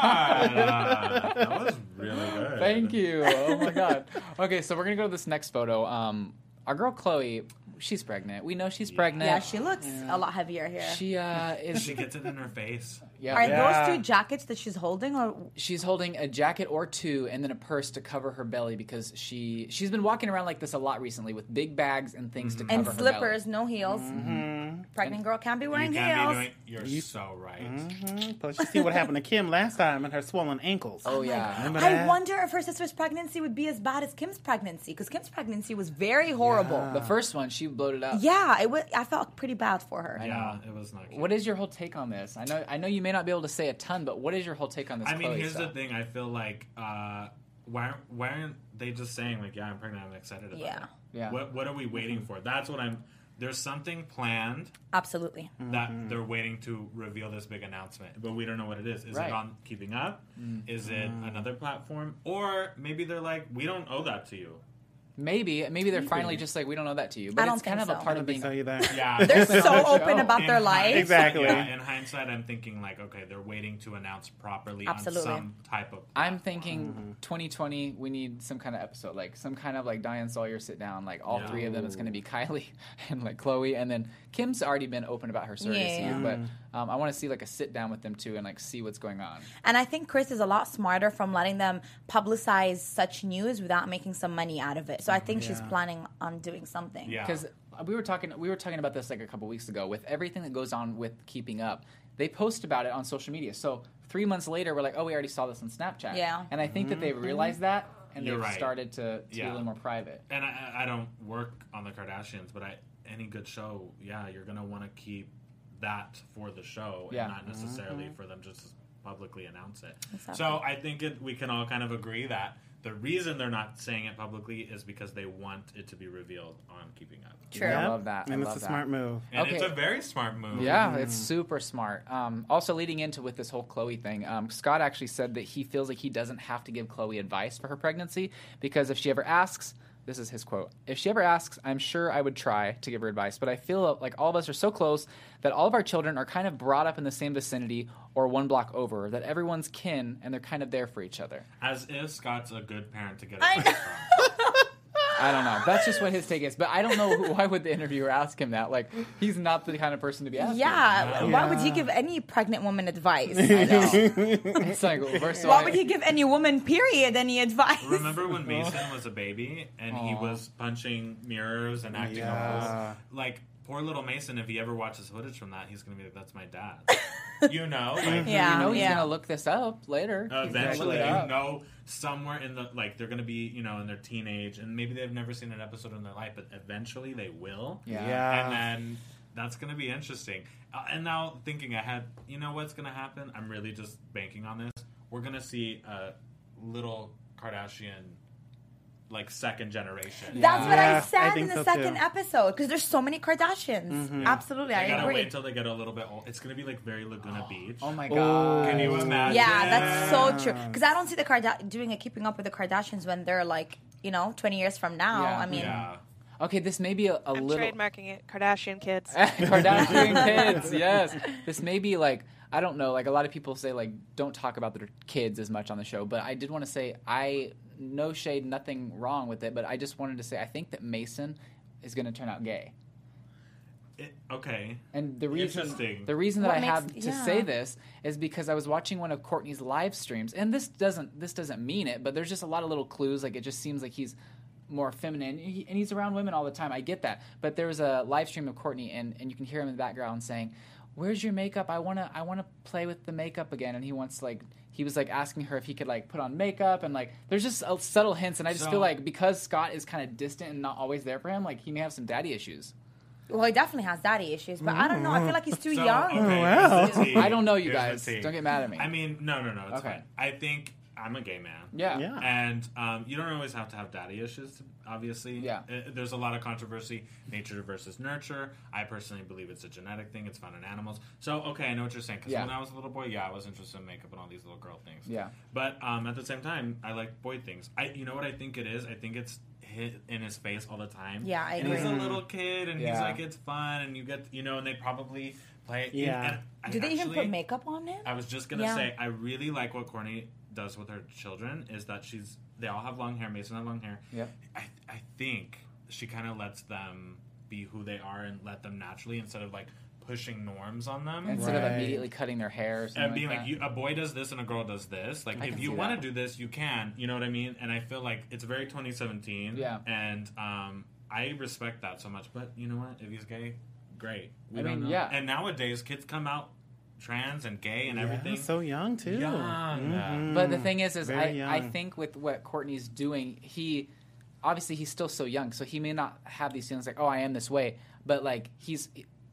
[SPEAKER 3] god, that was really good.
[SPEAKER 1] Thank you. Oh my god. Okay, so we're gonna go to this next photo. Our girl Chloe, she's pregnant. We know she's pregnant.
[SPEAKER 4] Yeah, she looks a lot heavier here.
[SPEAKER 1] She is.
[SPEAKER 3] She gets it in her face.
[SPEAKER 1] Yeah.
[SPEAKER 4] Are
[SPEAKER 5] Yeah.
[SPEAKER 4] those two jackets that she's holding, or
[SPEAKER 1] She's holding a jacket or two and then a purse to cover her belly because she's been walking around like this a lot recently with big bags and things to cover
[SPEAKER 4] and
[SPEAKER 1] her
[SPEAKER 4] slippers,
[SPEAKER 1] belly.
[SPEAKER 4] no heels? Pregnant girl can't be wearing
[SPEAKER 3] You can't
[SPEAKER 4] heels.
[SPEAKER 3] be doing. You're so right.
[SPEAKER 5] Plus, you see what happened to Kim last time and her swollen ankles.
[SPEAKER 1] Oh yeah.
[SPEAKER 5] Remember
[SPEAKER 4] I
[SPEAKER 5] that?
[SPEAKER 4] wonder if her sister's pregnancy would be as bad as Kim's pregnancy, because Kim's pregnancy was very horrible.
[SPEAKER 1] The first one, she bloated up.
[SPEAKER 4] Yeah, it was. I felt pretty bad for her.
[SPEAKER 3] Yeah, it was not cute.
[SPEAKER 1] What is your whole take on this? I know you may not be able to say a ton, but what is your whole take on this?
[SPEAKER 3] I mean,
[SPEAKER 1] Chloe
[SPEAKER 3] here's
[SPEAKER 1] stuff?
[SPEAKER 3] the thing. I feel like why aren't they just saying like, yeah, I'm pregnant, I'm excited about
[SPEAKER 4] Yeah.
[SPEAKER 3] it.
[SPEAKER 1] Yeah.
[SPEAKER 3] What are we waiting for? That's what I'm. There's something planned
[SPEAKER 4] Absolutely.
[SPEAKER 3] that they're waiting to reveal this big announcement, but we don't know what it is. Is
[SPEAKER 1] Right.
[SPEAKER 3] it on Keeping Up? Is it another platform? Or maybe they're like, we don't owe that to you.
[SPEAKER 1] Maybe they're finally just like, we don't know that to you, but
[SPEAKER 4] I don't
[SPEAKER 1] it's kind
[SPEAKER 4] think
[SPEAKER 1] of a
[SPEAKER 4] so.
[SPEAKER 1] part
[SPEAKER 5] I
[SPEAKER 1] of
[SPEAKER 5] don't think
[SPEAKER 1] being.
[SPEAKER 5] so either.
[SPEAKER 3] Yeah,
[SPEAKER 4] They're
[SPEAKER 1] It's
[SPEAKER 4] so
[SPEAKER 1] on the
[SPEAKER 4] open
[SPEAKER 1] show.
[SPEAKER 4] about their life.
[SPEAKER 5] Exactly.
[SPEAKER 3] Yeah, in hindsight, I'm thinking like, okay, they're waiting to announce properly
[SPEAKER 4] Absolutely.
[SPEAKER 3] on some type of.
[SPEAKER 1] I'm thinking 2020, we need some kind of episode, like some kind of like Diane Sawyer sit down, like all
[SPEAKER 3] Yeah.
[SPEAKER 1] three of them. It's going to be Kylie and like Chloe, and then Kim's already been open about her surrogacy,
[SPEAKER 4] Yeah.
[SPEAKER 1] but I want to see like a sit down with them too and like see what's going on.
[SPEAKER 4] And I think Chris is a lot smarter from letting them publicize such news without making some money out of it. So I think she's planning on doing something.
[SPEAKER 3] Yeah.
[SPEAKER 1] Because we were talking about this like a couple weeks ago with everything that goes on with Keeping Up. They post about it on social media. So 3 months later, we're like, oh, we already saw this on Snapchat.
[SPEAKER 4] Yeah.
[SPEAKER 1] And I think that they've realized that and
[SPEAKER 3] You're
[SPEAKER 1] they've
[SPEAKER 3] right.
[SPEAKER 1] started to be a
[SPEAKER 3] Yeah.
[SPEAKER 1] little more private.
[SPEAKER 3] And I don't work on the Kardashians, but any good show, yeah, you're gonna want to keep that for the show
[SPEAKER 1] Yeah.
[SPEAKER 3] and not necessarily for them just to publicly announce it.
[SPEAKER 4] Exactly.
[SPEAKER 3] So I think we can all kind of agree that the reason they're not saying it publicly is because they want it to be revealed on Keeping Up.
[SPEAKER 4] True.
[SPEAKER 1] I love that.
[SPEAKER 5] And
[SPEAKER 1] I
[SPEAKER 5] it's
[SPEAKER 1] love
[SPEAKER 5] a
[SPEAKER 1] that.
[SPEAKER 5] smart move.
[SPEAKER 3] And
[SPEAKER 1] Okay.
[SPEAKER 3] it's a very smart move.
[SPEAKER 1] Yeah, it's super smart. Also, leading into with this whole Chloe thing, Scott actually said that he feels like he doesn't have to give Chloe advice for her pregnancy because if she ever asks, this is his quote, if she ever asks, I'm sure I would try to give her advice, but I feel like all of us are so close that all of our children are kind of brought up in the same vicinity or one block over, that everyone's kin and they're kind of there for each other.
[SPEAKER 3] As if Scott's a good parent to get
[SPEAKER 4] I
[SPEAKER 3] advice from.
[SPEAKER 1] I don't know. That's just what his take is. But I don't know why would the interviewer ask him that. Like, he's not the kind of person to be asking.
[SPEAKER 4] Yeah.
[SPEAKER 3] Yeah.
[SPEAKER 4] Why would he give any pregnant woman advice?
[SPEAKER 1] I know. It's like, first of all,
[SPEAKER 4] Why would he give any woman, period, any advice?
[SPEAKER 3] Remember when Mason was a baby and he was punching mirrors and acting
[SPEAKER 5] Yeah.
[SPEAKER 3] a fool? Like, poor little Mason, if he ever watches footage from that, he's going to be like, that's my dad. You know? Like,
[SPEAKER 4] Yeah.
[SPEAKER 1] you know he's
[SPEAKER 4] yeah.
[SPEAKER 1] going to look this up later. He's gonna
[SPEAKER 3] eventually,
[SPEAKER 1] look it up.
[SPEAKER 3] somewhere in the, like, they're going to be, in their teenage, and maybe they've never seen an episode in their life, but eventually they will.
[SPEAKER 1] Yeah.
[SPEAKER 5] Yeah.
[SPEAKER 3] And then that's going to be interesting. And now, thinking ahead, you know what's going to happen? I'm really just banking on this. We're going to see a little Kardashian, like, second generation.
[SPEAKER 4] That's what
[SPEAKER 5] Yeah,
[SPEAKER 4] I said
[SPEAKER 5] I
[SPEAKER 4] in
[SPEAKER 5] think
[SPEAKER 4] the
[SPEAKER 5] so,
[SPEAKER 4] second
[SPEAKER 5] too.
[SPEAKER 4] episode, because there's so many Kardashians. Absolutely,
[SPEAKER 3] I
[SPEAKER 4] I
[SPEAKER 3] gotta
[SPEAKER 4] agree.
[SPEAKER 3] wait until they get a little bit old. It's gonna be like very Laguna Beach.
[SPEAKER 1] Oh my god.
[SPEAKER 3] Can you imagine?
[SPEAKER 4] Yeah, that's so true. Because I don't see the doing a Keeping Up with the Kardashians when they're like, 20 years from now.
[SPEAKER 1] Yeah.
[SPEAKER 4] I mean,
[SPEAKER 3] Yeah.
[SPEAKER 1] Okay, this may be a
[SPEAKER 8] I'm
[SPEAKER 1] little
[SPEAKER 8] trademarking it. Kardashian kids.
[SPEAKER 1] Kardashian kids. Yes, this may be like, I don't know. Like a lot of people say, like, don't talk about their kids as much on the show. But I did want to say, no shade, nothing wrong with it. But I just wanted to say, I think that Mason is going to turn out gay.
[SPEAKER 3] Okay.
[SPEAKER 1] And the
[SPEAKER 3] Interesting.
[SPEAKER 1] reason that
[SPEAKER 4] What
[SPEAKER 1] I
[SPEAKER 4] makes-
[SPEAKER 1] have to
[SPEAKER 4] yeah.
[SPEAKER 1] say this is because I was watching one of Courtney's live streams, and this doesn't mean it, but there's just a lot of little clues. Like it just seems like he's more feminine, and he's around women all the time. I get that, but there was a live stream of Courtney, and you can hear him in the background saying, "Where's your makeup? I wanna play with the makeup again." And he wants he was like asking her if he could like put on makeup, and like there's just subtle hints, and I just
[SPEAKER 3] So-
[SPEAKER 1] feel like because Scott is kind of distant and not always there for him, like he may have some daddy issues.
[SPEAKER 4] well, he definitely has daddy issues, but I don't know. I feel like he's too
[SPEAKER 3] So,
[SPEAKER 4] young.
[SPEAKER 3] okay,
[SPEAKER 5] wow.
[SPEAKER 3] here's the tea.
[SPEAKER 1] I don't know, you
[SPEAKER 3] Here's the
[SPEAKER 1] guys.
[SPEAKER 3] tea.
[SPEAKER 1] Don't get mad at me.
[SPEAKER 3] I mean, no, it's
[SPEAKER 1] Okay.
[SPEAKER 3] fine. I think I'm a gay man.
[SPEAKER 1] Yeah.
[SPEAKER 5] Yeah.
[SPEAKER 3] And you don't always have to have daddy issues, obviously.
[SPEAKER 1] Yeah.
[SPEAKER 3] There's a lot of controversy, nature versus nurture. I personally believe it's a genetic thing. It's found in animals. So, okay, I know what you're saying. Because
[SPEAKER 1] Yeah.
[SPEAKER 3] when I was a little boy, I was interested in makeup and all these little girl things.
[SPEAKER 1] Yeah.
[SPEAKER 3] But at the same time, I like boy things. You know what I think it is? I think it's hit in his face all the time.
[SPEAKER 4] Yeah, I
[SPEAKER 3] And
[SPEAKER 4] agree.
[SPEAKER 3] he's a little kid, and he's
[SPEAKER 1] Yeah.
[SPEAKER 3] like, it's fun, and you get, and they probably play.
[SPEAKER 5] Yeah.
[SPEAKER 3] And
[SPEAKER 4] Do they even
[SPEAKER 3] actually-
[SPEAKER 4] put makeup on him?
[SPEAKER 3] I was just gonna
[SPEAKER 4] Yeah.
[SPEAKER 3] say, I really like what Courtney does with her children. Is that they all have long hair. Mason had long hair.
[SPEAKER 1] Yep.
[SPEAKER 3] I think she kind of lets them be who they are and let them naturally instead of like pushing norms on them.
[SPEAKER 1] Instead of
[SPEAKER 5] Right.
[SPEAKER 1] immediately cutting their hair or something
[SPEAKER 3] And being
[SPEAKER 1] like
[SPEAKER 3] like,
[SPEAKER 1] that.
[SPEAKER 3] a boy does this and a girl does this. Like,
[SPEAKER 1] I
[SPEAKER 3] if
[SPEAKER 1] can
[SPEAKER 3] you
[SPEAKER 1] see
[SPEAKER 3] want
[SPEAKER 1] that.
[SPEAKER 3] to do this, you can. You know what I mean? And I feel like it's very 2017.
[SPEAKER 1] Yeah.
[SPEAKER 3] And I respect that so much. But you know what? If he's gay, great. We
[SPEAKER 1] I
[SPEAKER 3] don't
[SPEAKER 1] mean,
[SPEAKER 3] know.
[SPEAKER 1] yeah.
[SPEAKER 3] And nowadays, kids come out trans and gay and
[SPEAKER 5] Yeah,
[SPEAKER 3] everything.
[SPEAKER 5] so young too.
[SPEAKER 3] Young.
[SPEAKER 1] But the thing is
[SPEAKER 5] Very
[SPEAKER 1] I
[SPEAKER 5] young.
[SPEAKER 1] think with what Courtney's doing, obviously he's still so young, so he may not have these feelings like, oh, I am this way, but like he's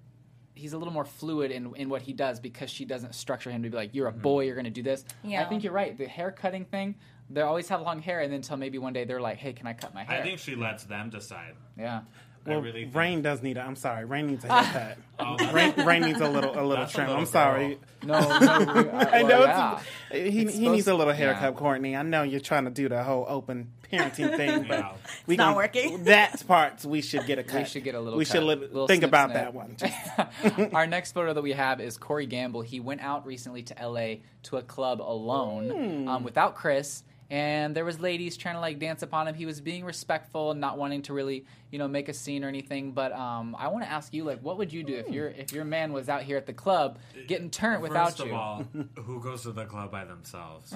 [SPEAKER 1] a little more fluid in what he does because she doesn't structure him to be like, you're a boy, you're going to do this.
[SPEAKER 4] Yeah.
[SPEAKER 1] I think you're right. The hair cutting thing, they always have long hair, and then until maybe one day they're like, hey, can I cut my hair?
[SPEAKER 3] I think she lets them decide.
[SPEAKER 1] Yeah.
[SPEAKER 5] Well,
[SPEAKER 3] I really think.
[SPEAKER 5] Rain does need I'm sorry. Rain needs a haircut.
[SPEAKER 3] Oh,
[SPEAKER 5] Rain needs a little
[SPEAKER 3] That's a
[SPEAKER 5] trim.
[SPEAKER 3] little
[SPEAKER 5] I'm sorry.
[SPEAKER 1] No,
[SPEAKER 5] I
[SPEAKER 1] well,
[SPEAKER 5] know
[SPEAKER 1] yeah.
[SPEAKER 5] he
[SPEAKER 1] It's
[SPEAKER 5] needs a little
[SPEAKER 1] supposed-
[SPEAKER 5] haircut,
[SPEAKER 1] yeah.
[SPEAKER 5] Courtney. I know you're trying to do the whole open parenting thing, but
[SPEAKER 3] Yeah.
[SPEAKER 5] we
[SPEAKER 4] not
[SPEAKER 5] gonna-
[SPEAKER 4] working.
[SPEAKER 5] That part we should get a cut.
[SPEAKER 1] We should get a little
[SPEAKER 5] We
[SPEAKER 1] cut.
[SPEAKER 5] should
[SPEAKER 1] Little
[SPEAKER 5] think
[SPEAKER 1] snip,
[SPEAKER 5] about
[SPEAKER 1] snip.
[SPEAKER 5] that one.
[SPEAKER 1] Our next photo that we have is Corey Gamble. He went out recently to LA to a club alone without Chris. And there was ladies trying to like dance upon him. He was being respectful and not wanting to really, make a scene or anything. But I want to ask you, like, what would you do if your man was out here at the club getting turned without
[SPEAKER 3] First
[SPEAKER 1] you?
[SPEAKER 3] of all, who goes to the club by themselves?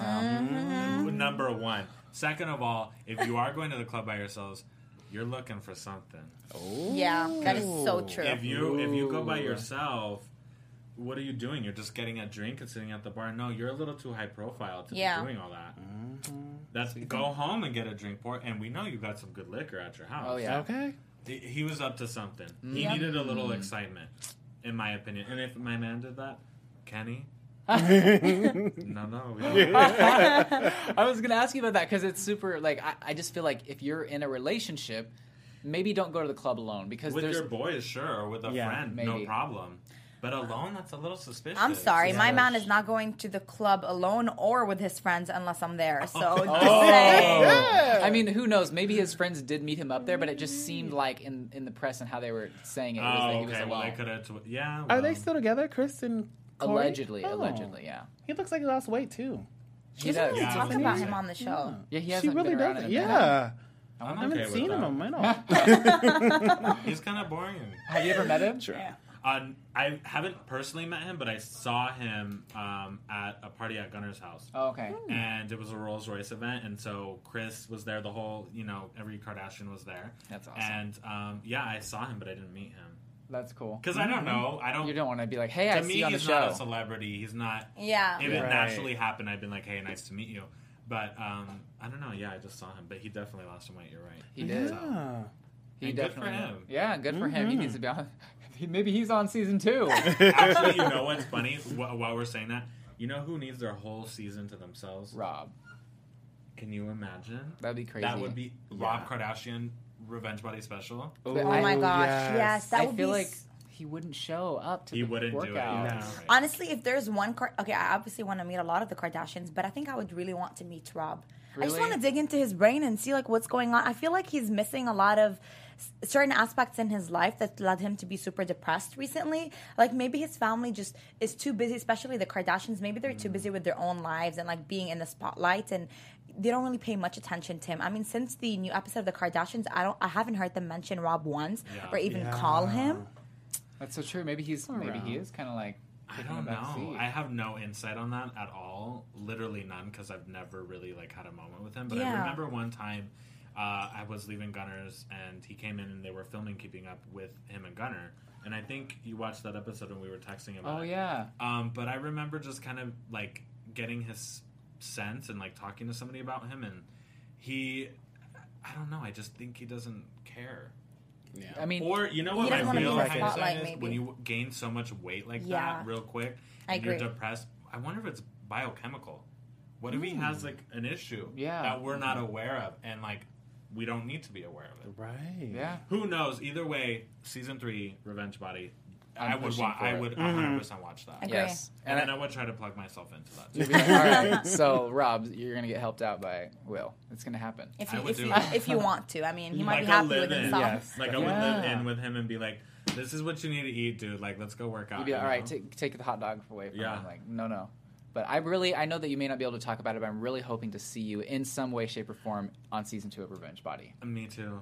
[SPEAKER 3] Number one. Second of all, if you are going to the club by yourselves, you're looking for something.
[SPEAKER 4] Yeah, that is so true.
[SPEAKER 3] If you go by yourself, what are you doing? You're just getting a drink and sitting at the bar. No, you're a little too high profile to
[SPEAKER 4] Yeah.
[SPEAKER 3] be doing all that. That's go home and get a drink pour. And we know you got some good liquor at your house.
[SPEAKER 1] Oh, yeah.
[SPEAKER 5] Okay.
[SPEAKER 3] He was up to something. He needed a little excitement, in my opinion. And if my man did that, Kenny. No. We don't.
[SPEAKER 1] I was going to ask you about that because it's super, like, I just feel like if you're in a relationship, maybe don't go to the club alone because
[SPEAKER 3] With
[SPEAKER 1] there's...
[SPEAKER 3] your boys, sure, or with a
[SPEAKER 5] Yeah,
[SPEAKER 3] friend, no
[SPEAKER 1] maybe.
[SPEAKER 3] problem. But alone, that's a little suspicious.
[SPEAKER 4] I'm sorry, my
[SPEAKER 1] Yeah.
[SPEAKER 4] man is not going to the club alone or with his friends unless I'm there. So just
[SPEAKER 1] Oh.
[SPEAKER 4] saying.
[SPEAKER 1] I mean, who knows? Maybe his friends did meet him up there, but it just seemed like in the press and how they were saying it, was that
[SPEAKER 3] Oh,
[SPEAKER 1] he was
[SPEAKER 3] okay. Well,
[SPEAKER 1] alone.
[SPEAKER 3] they could have. Yeah.
[SPEAKER 5] Are
[SPEAKER 3] well.
[SPEAKER 5] they still together, Chris and Corey?
[SPEAKER 1] Allegedly,
[SPEAKER 5] Oh.
[SPEAKER 1] yeah.
[SPEAKER 5] He looks like he lost weight too.
[SPEAKER 1] He
[SPEAKER 4] She doesn't
[SPEAKER 1] does.
[SPEAKER 4] really
[SPEAKER 3] Yeah,
[SPEAKER 4] talk
[SPEAKER 3] I was
[SPEAKER 4] about
[SPEAKER 3] gonna
[SPEAKER 4] him
[SPEAKER 3] say.
[SPEAKER 4] on the show.
[SPEAKER 1] Yeah, he
[SPEAKER 5] She
[SPEAKER 1] hasn't
[SPEAKER 5] really
[SPEAKER 1] been around in
[SPEAKER 5] does.
[SPEAKER 1] a minute.
[SPEAKER 5] Yeah.
[SPEAKER 3] I'm
[SPEAKER 5] I haven't
[SPEAKER 3] okay with
[SPEAKER 5] seen him
[SPEAKER 3] that.
[SPEAKER 5] in a minute.
[SPEAKER 3] He's kind of boring.
[SPEAKER 1] Have you ever met him?
[SPEAKER 5] Sure.
[SPEAKER 3] I haven't personally met him, but I saw him at a party at Gunner's house.
[SPEAKER 1] Oh, okay.
[SPEAKER 3] And it was a Rolls Royce event, and so Chris was there. The whole, every Kardashian was there.
[SPEAKER 1] That's awesome.
[SPEAKER 3] And I saw him, but I didn't meet him
[SPEAKER 1] That's cool.
[SPEAKER 3] because I don't know. I don't.
[SPEAKER 1] You don't want to be like, hey, I
[SPEAKER 3] To
[SPEAKER 1] see
[SPEAKER 3] me,
[SPEAKER 1] you on the
[SPEAKER 3] he's not
[SPEAKER 1] show.
[SPEAKER 3] a celebrity. He's not.
[SPEAKER 4] Yeah.
[SPEAKER 3] If it
[SPEAKER 5] Right.
[SPEAKER 3] naturally happened, I'd been like, hey, nice to meet you. But I don't know. Yeah, I just saw him, but he definitely lost some weight. You're right.
[SPEAKER 1] He did.
[SPEAKER 5] Yeah.
[SPEAKER 1] He
[SPEAKER 3] And good
[SPEAKER 1] definitely
[SPEAKER 3] for
[SPEAKER 1] did.
[SPEAKER 3] him.
[SPEAKER 1] Yeah, good for him. He needs to be on. Maybe he's on season 2.
[SPEAKER 3] Actually, you know what's funny? While we're saying that, you know who needs their whole season to themselves?
[SPEAKER 1] Rob.
[SPEAKER 3] Can you imagine?
[SPEAKER 1] That'd be crazy.
[SPEAKER 3] That would be Rob Kardashian Revenge Body Special.
[SPEAKER 1] But
[SPEAKER 4] Oh my gosh. Yes, that
[SPEAKER 1] I
[SPEAKER 4] would
[SPEAKER 1] feel
[SPEAKER 4] be
[SPEAKER 1] like he wouldn't show up to
[SPEAKER 3] He
[SPEAKER 1] the
[SPEAKER 3] wouldn't do it.
[SPEAKER 1] workout.
[SPEAKER 3] Yeah,
[SPEAKER 5] No.
[SPEAKER 3] you're right.
[SPEAKER 4] honestly, if there's one okay, I obviously want to meet a lot of the Kardashians, but I think I would really want to meet Rob. I just
[SPEAKER 1] Really?
[SPEAKER 4] want to dig into his brain and see like what's going on. I feel like he's missing a lot of certain aspects in his life that led him to be super depressed recently. Like maybe his family just is too busy, especially the Kardashians. Maybe they're too busy with their own lives and like being in the spotlight, and they don't really pay much attention to him. I mean, since the new episode of the Kardashians, I haven't heard them mention Rob once
[SPEAKER 3] Yeah.
[SPEAKER 4] or even call him.
[SPEAKER 1] That's so true. Maybe he is kind of like.
[SPEAKER 3] I
[SPEAKER 1] taking
[SPEAKER 3] don't
[SPEAKER 1] a back
[SPEAKER 3] know.
[SPEAKER 1] seat.
[SPEAKER 3] I have no insight on that at all. Literally none, because I've never really like had a moment with him. But I
[SPEAKER 4] Yeah.
[SPEAKER 3] remember one time I was leaving Gunner's, and he came in, and they were filming Keeping Up with him and Gunner. And I think you watched that episode when we were texting about
[SPEAKER 1] Oh
[SPEAKER 3] it.
[SPEAKER 1] yeah.
[SPEAKER 3] But I remember just kind of like getting his sense and like talking to somebody about him, and I don't know. I just think he doesn't care.
[SPEAKER 1] I mean,
[SPEAKER 3] Or you know what
[SPEAKER 4] He
[SPEAKER 3] my
[SPEAKER 4] doesn't wanna be
[SPEAKER 3] real
[SPEAKER 4] in the
[SPEAKER 3] hindsight
[SPEAKER 4] spotlight,
[SPEAKER 3] is?
[SPEAKER 4] maybe.
[SPEAKER 3] When you gain so much weight like
[SPEAKER 4] Yeah.
[SPEAKER 3] that real quick,
[SPEAKER 4] I
[SPEAKER 3] and you're
[SPEAKER 4] agree.
[SPEAKER 3] depressed. I wonder if it's biochemical. What if he has like an issue
[SPEAKER 1] Yeah.
[SPEAKER 3] that we're not aware of, and like we don't need to be aware of it?
[SPEAKER 5] Right.
[SPEAKER 1] Yeah.
[SPEAKER 3] Who knows? Either way, season 3, Revenge Body.
[SPEAKER 1] I'm
[SPEAKER 3] I would
[SPEAKER 1] pushing for
[SPEAKER 3] I
[SPEAKER 1] it.
[SPEAKER 3] would 100% watch that.
[SPEAKER 4] Agree.
[SPEAKER 1] Yes.
[SPEAKER 3] And then I would try to plug myself into that.
[SPEAKER 1] You'd be like, all right, so Rob, you're gonna get helped out by Will. It's gonna happen.
[SPEAKER 4] If
[SPEAKER 3] I
[SPEAKER 4] you
[SPEAKER 3] would
[SPEAKER 4] if
[SPEAKER 3] do
[SPEAKER 4] you,
[SPEAKER 3] it.
[SPEAKER 4] if you want to, I mean, he might
[SPEAKER 3] Like
[SPEAKER 4] be
[SPEAKER 3] a
[SPEAKER 4] happy with
[SPEAKER 3] live-in.
[SPEAKER 4] himself.
[SPEAKER 5] Yes.
[SPEAKER 3] Like I would live
[SPEAKER 1] Yeah.
[SPEAKER 3] in with him and be like, "This is what you need to eat, dude. Like, let's go work out."
[SPEAKER 1] You'd be like, all
[SPEAKER 3] you
[SPEAKER 1] right,
[SPEAKER 3] know?
[SPEAKER 1] take the hot dog away from
[SPEAKER 3] Yeah.
[SPEAKER 1] him. Like, no. But I know that you may not be able to talk about it, but I'm really hoping to see you in some way, shape, or form on season 2 of Revenge Body.
[SPEAKER 3] Me too.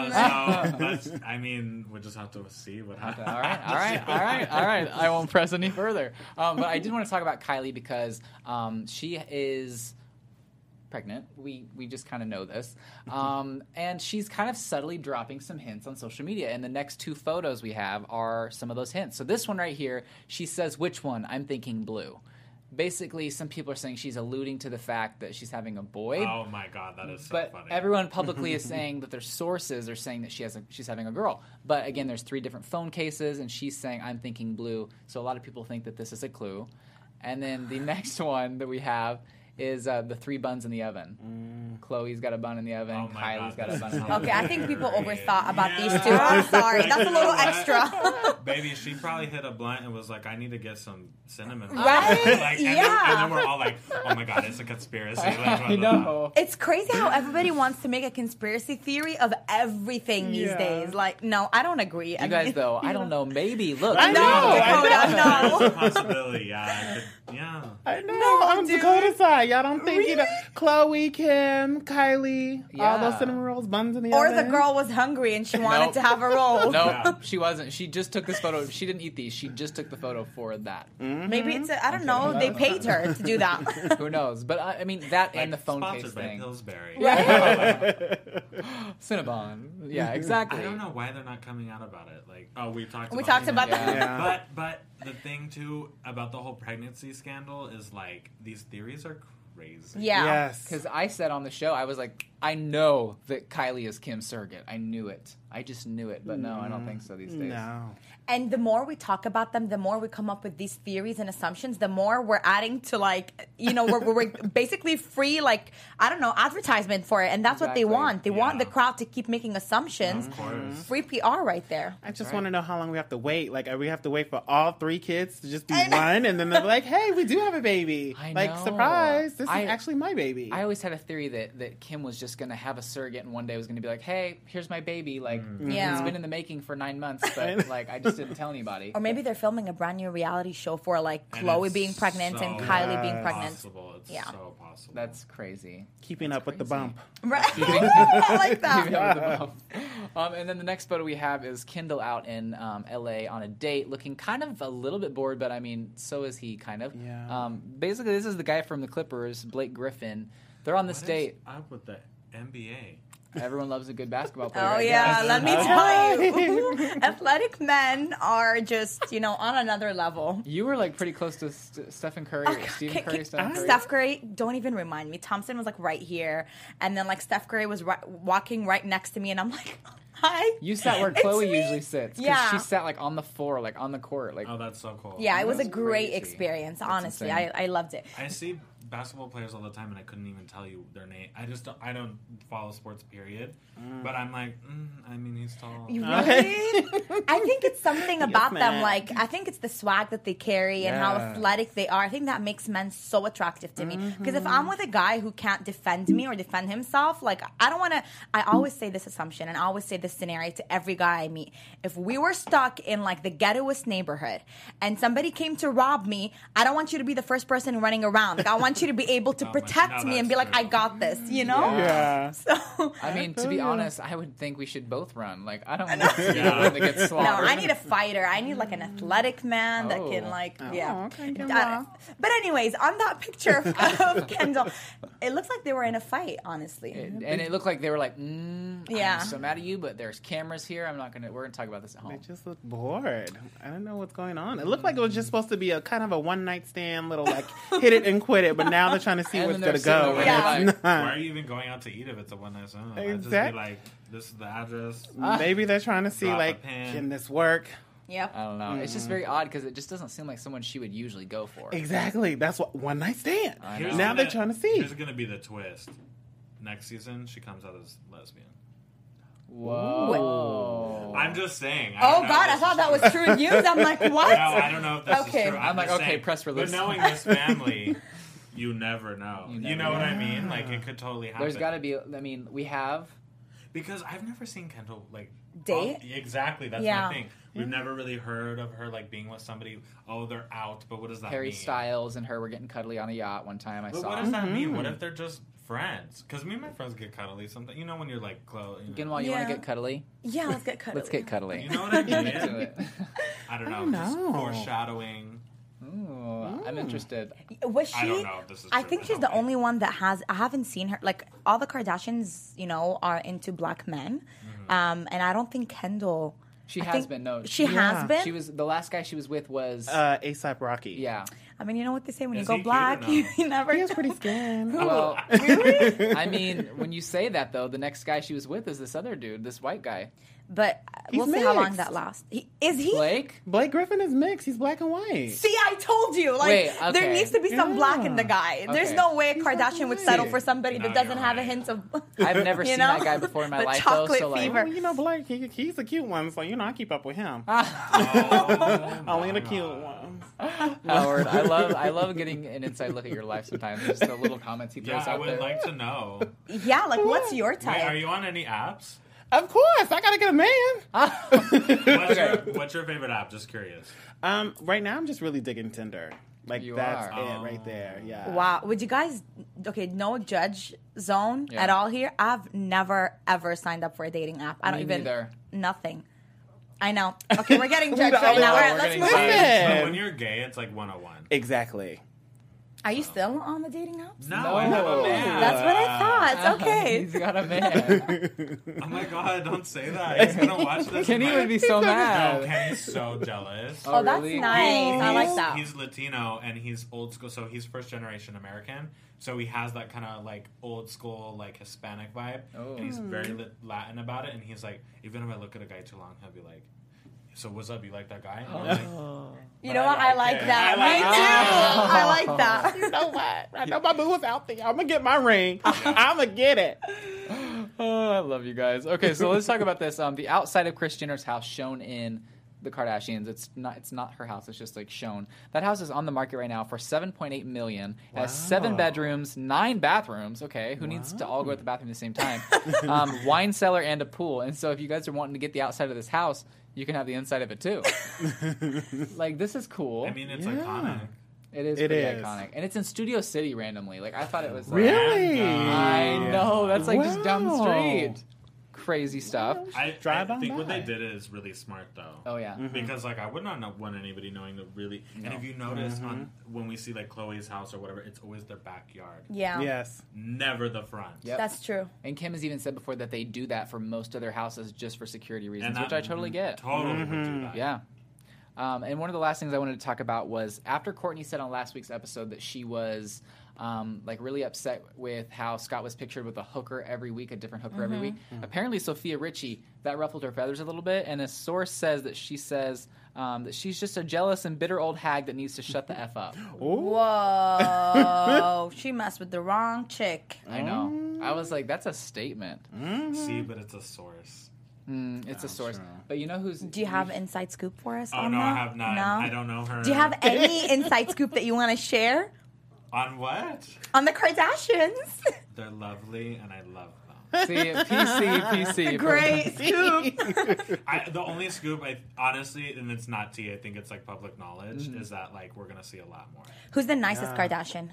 [SPEAKER 3] I mean, we'll just have to see what happens.
[SPEAKER 1] All right. I won't press any further. But I did want to talk about Kylie because she is pregnant. We just kind of know this. And she's kind of subtly dropping some hints on social media. And the next 2 photos we have are some of those hints. So this one right here, she says, which one? I'm thinking blue. Basically, some people are saying she's alluding to the fact that she's having a boy.
[SPEAKER 3] Oh my god, that is so
[SPEAKER 1] But
[SPEAKER 3] funny.
[SPEAKER 1] everyone publicly is saying that their sources are saying that she's having a girl. But again, there's 3 different phone cases, and she's saying, I'm thinking blue. So a lot of people think that this is a clue. And then the next one that we have is the 3 buns in the oven. Chloe's got a bun in the oven.
[SPEAKER 3] Oh my
[SPEAKER 1] Kylie's
[SPEAKER 3] God,
[SPEAKER 1] got a bun in the
[SPEAKER 3] that's
[SPEAKER 1] oven.
[SPEAKER 4] Okay, I think people overthought about
[SPEAKER 3] Yeah.
[SPEAKER 4] these 2. I'm sorry,
[SPEAKER 3] Like,
[SPEAKER 4] that's a
[SPEAKER 3] you
[SPEAKER 4] little
[SPEAKER 3] know what?
[SPEAKER 4] extra.
[SPEAKER 3] Baby, she probably hit a blunt and was like, I need to get some cinnamon.
[SPEAKER 4] Right?
[SPEAKER 3] Like, and
[SPEAKER 4] Yeah.
[SPEAKER 3] then we're all like, oh my god, it's a conspiracy. Like,
[SPEAKER 1] I know.
[SPEAKER 4] It's crazy how everybody wants to make a conspiracy theory of everything these
[SPEAKER 5] Yeah.
[SPEAKER 4] days. Like, no, I don't agree.
[SPEAKER 1] You guys, though, I don't know. Maybe. Look.
[SPEAKER 5] I know,
[SPEAKER 4] Dakota,
[SPEAKER 3] It's a possibility, yeah. Yeah.
[SPEAKER 5] I know.
[SPEAKER 4] No,
[SPEAKER 5] I'm
[SPEAKER 4] dude.
[SPEAKER 5] Dakota's side. Y'all don't think you know Chloe, Kim, Kylie, all those
[SPEAKER 1] Yeah.
[SPEAKER 5] cinnamon rolls, buns in the
[SPEAKER 4] Or
[SPEAKER 5] oven.
[SPEAKER 4] the girl was hungry and she wanted
[SPEAKER 1] Nope.
[SPEAKER 4] to have a roll.
[SPEAKER 1] No,
[SPEAKER 3] Yeah.
[SPEAKER 1] she wasn't. She just took this photo. She didn't eat these. She just took the photo for that.
[SPEAKER 4] Maybe it's I don't know. They paid her to do that.
[SPEAKER 1] Who knows? But I mean, that
[SPEAKER 3] Like,
[SPEAKER 1] and the phone case
[SPEAKER 3] sponsored by
[SPEAKER 1] thing.
[SPEAKER 3] Pillsbury.
[SPEAKER 1] Cinnabon. Yeah, exactly.
[SPEAKER 3] I don't know why they're not coming out about it. Like, oh, we talked
[SPEAKER 4] talked about
[SPEAKER 1] Yeah.
[SPEAKER 4] that.
[SPEAKER 5] Yeah.
[SPEAKER 3] But the thing too about the whole pregnancy scandal is like these theories are crazy.
[SPEAKER 4] Yeah.
[SPEAKER 5] Yes.
[SPEAKER 1] Because I said on the show, I was like, I know that Kylie is Kim's surrogate. I knew it. I just knew it. But no, I don't think so these days.
[SPEAKER 5] No.
[SPEAKER 4] And the more we talk about them, the more we come up with these theories and assumptions, the more we're adding to, like, you know, we're basically free, like, I don't know, advertisement for it. And that's what they
[SPEAKER 1] Exactly.
[SPEAKER 4] want. They want the
[SPEAKER 3] Yeah.
[SPEAKER 4] crowd to keep making assumptions.
[SPEAKER 3] Of course.
[SPEAKER 4] Free PR right there.
[SPEAKER 5] I just
[SPEAKER 1] right.
[SPEAKER 5] want to know how long we have to wait. Like, we have to wait for all 3 kids to just be
[SPEAKER 4] I know.
[SPEAKER 5] one, and then they're like, "Hey, we do have a baby."
[SPEAKER 1] I
[SPEAKER 5] Like,
[SPEAKER 1] know.
[SPEAKER 5] surprise! This
[SPEAKER 1] I-
[SPEAKER 5] is actually my baby.
[SPEAKER 1] I always had a theory that Kim was just going to have a surrogate and one day was going to be like, hey, here's my baby. Like,
[SPEAKER 4] Yeah.
[SPEAKER 1] it's been in the making for 9 months, but, like, I just didn't tell anybody.
[SPEAKER 4] Or maybe they're filming a brand new reality show for, like,
[SPEAKER 3] And
[SPEAKER 4] Chloe
[SPEAKER 3] it's
[SPEAKER 4] being pregnant and
[SPEAKER 3] so
[SPEAKER 4] Kylie being pregnant.
[SPEAKER 3] Possible. It's
[SPEAKER 4] Yeah.
[SPEAKER 3] so possible.
[SPEAKER 1] That's crazy.
[SPEAKER 5] Keeping up with the
[SPEAKER 1] crazy.
[SPEAKER 5] bump.
[SPEAKER 4] Right? I like that.
[SPEAKER 1] And then the next photo we have is Kendall out in LA on a date, looking kind of a little bit bored, but I mean, so is he kind of.
[SPEAKER 5] Yeah.
[SPEAKER 1] Basically, this is the guy from the Clippers, Blake Griffin. They're on this
[SPEAKER 3] What is
[SPEAKER 1] date.
[SPEAKER 3] up with the NBA?
[SPEAKER 1] Everyone loves a good basketball player.
[SPEAKER 4] Oh
[SPEAKER 1] I
[SPEAKER 4] yeah,
[SPEAKER 1] guess.
[SPEAKER 4] let me tell you, athletic men are just on another level.
[SPEAKER 1] You were like pretty close to Stephen Curry, or Stephen Curry, Stephen Curry.
[SPEAKER 4] Steph Curry, don't even remind me. Thompson was like right here, and then like Steph Curry was walking right next to me, and I'm like, hi.
[SPEAKER 1] You sat where
[SPEAKER 4] It's
[SPEAKER 1] Chloe
[SPEAKER 4] me.
[SPEAKER 1] usually sits. 'Cause
[SPEAKER 4] Yeah.
[SPEAKER 1] she sat like on the floor, like on the court. Like,
[SPEAKER 3] Oh, that's so cool.
[SPEAKER 4] Yeah, it was a
[SPEAKER 1] That's
[SPEAKER 4] great
[SPEAKER 1] crazy.
[SPEAKER 4] experience.
[SPEAKER 1] That's
[SPEAKER 4] Honestly,
[SPEAKER 1] insane.
[SPEAKER 4] I loved it.
[SPEAKER 3] I see basketball players all the time, and I couldn't even tell you their name. I don't follow sports, period. But I'm like, I mean, he's tall.
[SPEAKER 4] You really? I think it's something about them.
[SPEAKER 5] man.
[SPEAKER 4] Like, I think it's the swag that they carry and how
[SPEAKER 1] Yeah.
[SPEAKER 4] athletic they are. I think that makes men so attractive to me. Because if I'm with a guy who can't defend me or defend himself, like, I don't want to. I always say this assumption and I always say this scenario to every guy I meet. If we were stuck in like the ghettoest neighborhood and somebody came to rob me, I don't want you to be the first person running around. Like, I want you to be able to
[SPEAKER 3] Oh,
[SPEAKER 4] protect
[SPEAKER 3] no,
[SPEAKER 4] me and be
[SPEAKER 3] that's
[SPEAKER 4] like, I
[SPEAKER 3] true.
[SPEAKER 4] got this, you know?
[SPEAKER 5] Yeah.
[SPEAKER 4] So.
[SPEAKER 1] I mean, to be
[SPEAKER 5] you.
[SPEAKER 1] honest, I would think we should both run. Like, I don't want to be the one that gets
[SPEAKER 4] No,
[SPEAKER 1] slaughtered.
[SPEAKER 4] I need a fighter. I need like an athletic man that can
[SPEAKER 1] Oh.
[SPEAKER 4] like,
[SPEAKER 5] Oh,
[SPEAKER 4] yeah.
[SPEAKER 5] okay, good
[SPEAKER 4] That-
[SPEAKER 5] luck.
[SPEAKER 4] but anyways, on that picture of Kendall, it looks like they were in a fight. Honestly,
[SPEAKER 1] And it looked like they were like,
[SPEAKER 4] Yeah.
[SPEAKER 1] I'm so mad at you, but there's cameras here. We're gonna talk about this at
[SPEAKER 5] They
[SPEAKER 1] home.
[SPEAKER 5] just look bored. I don't know what's going on. It looked like it was just supposed to be a kind of a one night stand, little like hit it and quit it. But now they're trying to see
[SPEAKER 1] And
[SPEAKER 5] what's
[SPEAKER 1] then
[SPEAKER 5] going to
[SPEAKER 1] they're
[SPEAKER 5] go.
[SPEAKER 1] sitting
[SPEAKER 5] and
[SPEAKER 4] there
[SPEAKER 5] it's
[SPEAKER 1] like,
[SPEAKER 5] not.
[SPEAKER 3] Why are you even going out to eat if it's a one night stand? I'd just be
[SPEAKER 5] Exact-
[SPEAKER 3] like, this is the address.
[SPEAKER 5] Maybe they're trying to see
[SPEAKER 3] Drop a
[SPEAKER 5] like,
[SPEAKER 3] pin.
[SPEAKER 5] can this work?
[SPEAKER 4] Yep.
[SPEAKER 1] I don't know. It's just very odd because it just doesn't seem like someone she would usually go for.
[SPEAKER 5] Exactly. That's what one night stand.
[SPEAKER 1] I know.
[SPEAKER 5] Now they're trying to see.
[SPEAKER 3] Here's going to be the twist. Next season, she comes out as lesbian.
[SPEAKER 1] Whoa.
[SPEAKER 3] I'm just saying.
[SPEAKER 4] Oh God, I thought that was true news. I'm like, what?
[SPEAKER 3] No, I don't know if this
[SPEAKER 4] Okay.
[SPEAKER 3] is true.
[SPEAKER 1] I'm like,
[SPEAKER 3] just
[SPEAKER 1] okay,
[SPEAKER 3] saying,
[SPEAKER 1] press release.
[SPEAKER 3] But knowing this family, you never know.
[SPEAKER 1] You
[SPEAKER 3] You
[SPEAKER 1] never
[SPEAKER 3] know what I
[SPEAKER 1] know.
[SPEAKER 3] mean? Like, it could totally happen.
[SPEAKER 1] There's got to be. I mean, we have.
[SPEAKER 3] Because I've never seen Kendall, like...
[SPEAKER 4] Date?
[SPEAKER 3] Exactly, that's
[SPEAKER 4] Yeah.
[SPEAKER 3] my thing. We've never really heard of her, like, being with somebody. Oh, they're out, but what does that
[SPEAKER 1] Harry
[SPEAKER 3] mean?
[SPEAKER 1] Styles and her were getting cuddly on a yacht one time. I
[SPEAKER 3] But
[SPEAKER 1] saw.
[SPEAKER 3] what does that mean? What if they're just friends? Because me and my friends get cuddly sometimes. You know when you're, like, close...
[SPEAKER 1] Ginwall, you want
[SPEAKER 4] Yeah.
[SPEAKER 1] to get cuddly?
[SPEAKER 4] Yeah, let's get cuddly.
[SPEAKER 1] Let's get cuddly.
[SPEAKER 3] You know what I mean?
[SPEAKER 1] Into it.
[SPEAKER 3] I don't know.
[SPEAKER 5] don't
[SPEAKER 3] Just
[SPEAKER 5] know.
[SPEAKER 3] foreshadowing.
[SPEAKER 1] Ooh, I'm interested.
[SPEAKER 4] Was she?
[SPEAKER 3] I don't know if this is
[SPEAKER 4] I
[SPEAKER 3] true,
[SPEAKER 4] think
[SPEAKER 3] but
[SPEAKER 4] she's the
[SPEAKER 3] okay.
[SPEAKER 4] only one that has. I haven't seen her. Like all the Kardashians, you know, are into black men, and I don't think Kendall.
[SPEAKER 1] She
[SPEAKER 4] I
[SPEAKER 1] has
[SPEAKER 4] think
[SPEAKER 1] been. No,
[SPEAKER 4] she has been.
[SPEAKER 1] She was the last guy she was with was.
[SPEAKER 5] ASAP Rocky.
[SPEAKER 1] Yeah.
[SPEAKER 4] I mean, you know what they say when
[SPEAKER 3] Is
[SPEAKER 4] you
[SPEAKER 3] he
[SPEAKER 4] go
[SPEAKER 3] cute or
[SPEAKER 4] black,
[SPEAKER 3] no?
[SPEAKER 4] you never.
[SPEAKER 5] He has pretty skin.
[SPEAKER 1] Well, I mean, when you say that though, the next guy she was with is this other dude, this white guy,
[SPEAKER 4] But we'll
[SPEAKER 5] He's
[SPEAKER 4] see how long
[SPEAKER 5] mixed.
[SPEAKER 4] that lasts. Is he?
[SPEAKER 1] Blake.
[SPEAKER 5] Blake Griffin is mixed. He's black and white.
[SPEAKER 4] See, I told you. Like,
[SPEAKER 1] Wait, okay.
[SPEAKER 4] there needs to be some black in the guy. There's
[SPEAKER 1] Okay.
[SPEAKER 4] no way a Kardashian would settle
[SPEAKER 5] white.
[SPEAKER 4] for somebody
[SPEAKER 3] No,
[SPEAKER 4] that doesn't
[SPEAKER 3] you're
[SPEAKER 4] have a
[SPEAKER 3] right.
[SPEAKER 4] hint of.
[SPEAKER 1] I've never
[SPEAKER 4] You
[SPEAKER 1] seen
[SPEAKER 4] know?
[SPEAKER 1] that guy before in my
[SPEAKER 4] The
[SPEAKER 1] life though.
[SPEAKER 4] chocolate
[SPEAKER 1] So like,
[SPEAKER 4] fever.
[SPEAKER 5] Well, you know, Blake, he's a cute one, so, you know, I keep up with him.
[SPEAKER 3] Oh,
[SPEAKER 5] Only the
[SPEAKER 3] my
[SPEAKER 5] cute
[SPEAKER 3] God.
[SPEAKER 5] ones.
[SPEAKER 1] Howard, I love getting an inside look at your life sometimes. Just the little comments he throws
[SPEAKER 3] Yeah, I
[SPEAKER 1] out
[SPEAKER 3] would
[SPEAKER 1] there.
[SPEAKER 3] like to know.
[SPEAKER 4] Yeah, like what's your
[SPEAKER 3] Wait,
[SPEAKER 4] type?
[SPEAKER 3] are you on any apps?
[SPEAKER 5] Of course, I gotta get a man.
[SPEAKER 3] What's your favorite app? Just curious.
[SPEAKER 5] Right now, I'm just really digging Tinder. Like
[SPEAKER 1] You
[SPEAKER 5] that's
[SPEAKER 1] are.
[SPEAKER 5] it right there. Yeah.
[SPEAKER 4] Wow. Would you guys, okay, no judge zone
[SPEAKER 1] Yeah.
[SPEAKER 4] at all here? I've never, ever signed up for a dating app. I don't
[SPEAKER 1] Me
[SPEAKER 4] even,
[SPEAKER 1] neither.
[SPEAKER 4] nothing. I know. Okay, we're getting judged
[SPEAKER 5] the
[SPEAKER 4] right now. All
[SPEAKER 5] other
[SPEAKER 4] right,
[SPEAKER 1] one.
[SPEAKER 4] let's
[SPEAKER 1] We're
[SPEAKER 4] move
[SPEAKER 1] getting
[SPEAKER 4] on.
[SPEAKER 5] Yeah.
[SPEAKER 3] So when you're gay, it's like 101.
[SPEAKER 5] Exactly.
[SPEAKER 4] Are you still on the dating apps?
[SPEAKER 3] No, I have a man.
[SPEAKER 4] That's what I thought. Okay.
[SPEAKER 1] He's got a man.
[SPEAKER 3] Oh my god, don't say that. He's gonna watch this.
[SPEAKER 1] Kenny
[SPEAKER 3] and
[SPEAKER 1] would be so
[SPEAKER 3] No,
[SPEAKER 1] mad.
[SPEAKER 3] Kenny's so jealous.
[SPEAKER 4] Oh, that's
[SPEAKER 1] really?
[SPEAKER 4] nice. I like that.
[SPEAKER 3] He's Latino and he's old school, so he's first generation American. So he has that kind of like old school, like Hispanic vibe,
[SPEAKER 1] Oh.
[SPEAKER 3] and he's very Latin about it. And he's like, even if I look at a guy too long, he'll be like, "So what's up? You like that guy?" And I'm like,
[SPEAKER 4] You know what? I like that.
[SPEAKER 3] I like
[SPEAKER 4] Me
[SPEAKER 3] that.
[SPEAKER 4] too. I like that.
[SPEAKER 5] You know what? I know my boo was out there. I'm gonna get my ring. I'm gonna get it.
[SPEAKER 1] Oh, I love you guys. Okay, so let's talk about this. The outside of Kris Jenner's house shown in the Kardashians. It's not her house. It's just like shown. That house is on the market right now for $7.8 million. It has 7 bedrooms, 9 bathrooms. Okay, who needs to all go to the bathroom at the same time? Wine cellar and a pool. And so if you guys are wanting to get the outside of this house, you can have the inside of it too. Like, this is cool.
[SPEAKER 3] I mean, it's iconic.
[SPEAKER 1] It is
[SPEAKER 5] It
[SPEAKER 1] pretty
[SPEAKER 5] is.
[SPEAKER 1] iconic, and it's in Studio City randomly. Like, I thought it was
[SPEAKER 5] Really?
[SPEAKER 1] I know, that's like just down the
[SPEAKER 5] Wow.
[SPEAKER 1] street. Crazy stuff.
[SPEAKER 3] I
[SPEAKER 5] Drive on
[SPEAKER 3] think what
[SPEAKER 5] by.
[SPEAKER 3] they did is really smart, though.
[SPEAKER 1] Oh yeah.
[SPEAKER 3] Because like I would not want anybody knowing the really. And if you notice on when we see like Chloe's house or whatever, it's always their backyard,
[SPEAKER 4] Yeah.
[SPEAKER 5] Yes.
[SPEAKER 3] never the front.
[SPEAKER 1] Yep.
[SPEAKER 4] That's true.
[SPEAKER 1] And Kim has even said before that they do that for most of their houses just for security reasons,
[SPEAKER 3] And
[SPEAKER 1] which I totally get.
[SPEAKER 3] Totally would do that.
[SPEAKER 1] Yeah. And one of the last things I wanted to talk about was after Courtney said on last week's episode that she was like really upset with how Scott was pictured with a hooker every week, a different hooker every week. Apparently, Sophia Richie, that ruffled her feathers a little bit, and a source says that she says that she's just a jealous and bitter old hag that needs to shut the F up.
[SPEAKER 4] Whoa. She messed with the wrong chick.
[SPEAKER 1] I know. I was like, that's a statement.
[SPEAKER 3] See, but it's a source.
[SPEAKER 1] It's a source.
[SPEAKER 5] true.
[SPEAKER 1] But you know who's...
[SPEAKER 4] Do you have inside scoop for us
[SPEAKER 3] Oh
[SPEAKER 4] on
[SPEAKER 3] no,
[SPEAKER 4] that?
[SPEAKER 3] I have not.
[SPEAKER 4] No?
[SPEAKER 3] I don't know her.
[SPEAKER 4] Do you have any inside scoop that you want to share
[SPEAKER 3] on what?
[SPEAKER 4] on the Kardashians?
[SPEAKER 3] They're lovely, and I love them.
[SPEAKER 1] See, PC.
[SPEAKER 4] Great scoop.
[SPEAKER 3] The only scoop, honestly, and it's not tea. I think it's like public knowledge. Is that like we're gonna see a lot more.
[SPEAKER 4] Who's the nicest Kardashian?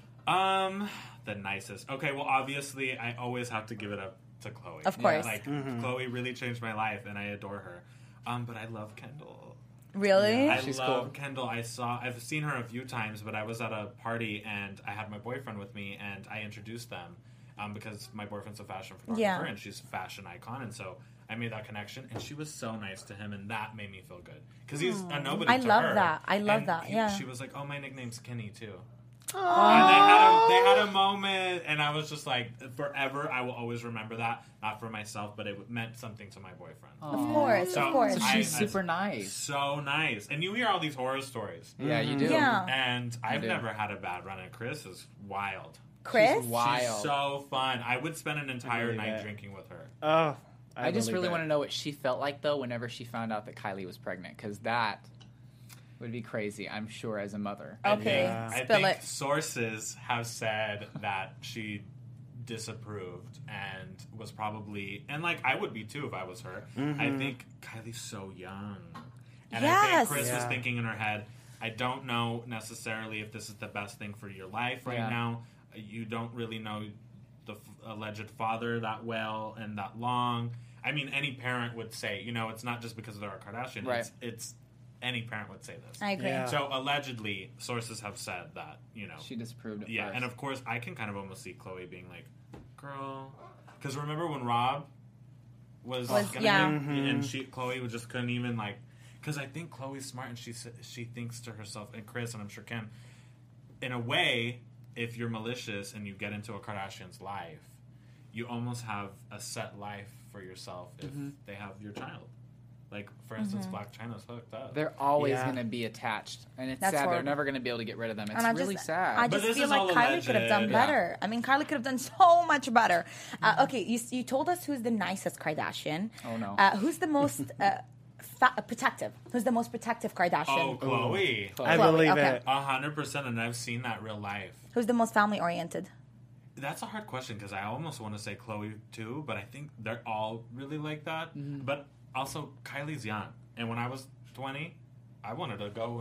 [SPEAKER 3] The nicest. Okay, well, obviously, I always have to give it up to Chloe.
[SPEAKER 4] Of course.
[SPEAKER 3] Like Chloe really changed my life, and I adore her. But I love Kendall.
[SPEAKER 4] Really?
[SPEAKER 3] I
[SPEAKER 1] She's
[SPEAKER 3] love
[SPEAKER 1] cool.
[SPEAKER 3] Kendall. I've seen her a few times, but I was at a party and I had my boyfriend with me, and I introduced them because my boyfriend's a fashion photographer
[SPEAKER 4] Yeah.
[SPEAKER 3] and she's a fashion icon, and so I made that connection, and she was so nice to him, and that made me feel good because he's a nobody.
[SPEAKER 4] I
[SPEAKER 3] to
[SPEAKER 4] love
[SPEAKER 3] her.
[SPEAKER 4] that. I love
[SPEAKER 3] And
[SPEAKER 4] that, yeah.
[SPEAKER 3] She was like, "Oh, my nickname's Kenny too." And they had a moment, and I was just like, forever, I will always remember that. Not for myself, but it meant something to my boyfriend.
[SPEAKER 4] Of course,
[SPEAKER 3] So-
[SPEAKER 4] of course.
[SPEAKER 1] So she's super nice.
[SPEAKER 3] So nice. And you hear all these horror stories.
[SPEAKER 1] Yeah, you do.
[SPEAKER 4] Yeah.
[SPEAKER 3] And I've
[SPEAKER 1] do.
[SPEAKER 3] never had a bad run, and Chris is wild.
[SPEAKER 4] Chris?
[SPEAKER 1] She's wild.
[SPEAKER 3] She's so fun. I would spend an entire
[SPEAKER 5] believe
[SPEAKER 3] night
[SPEAKER 5] it.
[SPEAKER 3] drinking with her.
[SPEAKER 5] Oh,
[SPEAKER 1] I just
[SPEAKER 5] believe
[SPEAKER 1] really
[SPEAKER 5] it.
[SPEAKER 1] want to know what she felt like, though, whenever she found out that Kylie was pregnant, because that would be crazy, I'm sure, as a mother.
[SPEAKER 4] Okay,
[SPEAKER 5] Yeah.
[SPEAKER 3] I
[SPEAKER 4] spill
[SPEAKER 3] think
[SPEAKER 4] it.
[SPEAKER 3] sources have said that she disapproved and was probably, and like I would be too if I was her. I think Kylie's so young, and I
[SPEAKER 4] Yes.
[SPEAKER 3] think Chris was
[SPEAKER 5] Yeah.
[SPEAKER 3] thinking in her head, I don't know necessarily if this is the best thing for your life right
[SPEAKER 1] Yeah.
[SPEAKER 3] now. You don't really know the alleged father that well and that long. I mean, any parent would say, it's not just because they're a Kardashian.
[SPEAKER 1] Right.
[SPEAKER 3] It's any parent would say this.
[SPEAKER 4] I agree.
[SPEAKER 5] Yeah.
[SPEAKER 3] So allegedly, sources have said that,
[SPEAKER 1] She disapproved at
[SPEAKER 3] yeah,
[SPEAKER 1] first.
[SPEAKER 3] and of course, I can kind of almost see Chloe being like, "Girl," because remember when Rob was gonna
[SPEAKER 4] yeah.
[SPEAKER 3] and Chloe just couldn't even like, because I think Chloe's smart and she thinks to herself, and Chris and I'm sure Kim, in a way, if you're malicious and you get into a Kardashian's life, you almost have a set life for yourself if they have your child. Like, for instance, Black China's hooked up.
[SPEAKER 1] They're always
[SPEAKER 5] Yeah.
[SPEAKER 1] going to be attached, and it's
[SPEAKER 4] That's
[SPEAKER 1] sad. They're
[SPEAKER 4] horrible.
[SPEAKER 1] never going to be able to get rid of them. It's
[SPEAKER 4] And I
[SPEAKER 1] really
[SPEAKER 4] just,
[SPEAKER 1] sad.
[SPEAKER 4] I
[SPEAKER 3] But
[SPEAKER 4] just
[SPEAKER 3] this
[SPEAKER 4] feel
[SPEAKER 3] is
[SPEAKER 4] like
[SPEAKER 3] all
[SPEAKER 4] Kylie could have done
[SPEAKER 3] alleged.
[SPEAKER 4] better. I mean, Kylie could have done so much better. Okay, you told us who's the nicest Kardashian.
[SPEAKER 1] Oh, no.
[SPEAKER 4] Who's the most protective? Who's the most protective Kardashian?
[SPEAKER 3] Oh, Chloe.
[SPEAKER 5] I
[SPEAKER 4] Chloe,
[SPEAKER 5] believe
[SPEAKER 4] okay.
[SPEAKER 5] it.
[SPEAKER 3] 100%, and I've seen that real life.
[SPEAKER 4] Who's the most family oriented?
[SPEAKER 3] That's a hard question because I almost want to say Chloe too, but I think they're all really like that. But also, Kylie's young, and when I was 20, I wanted to go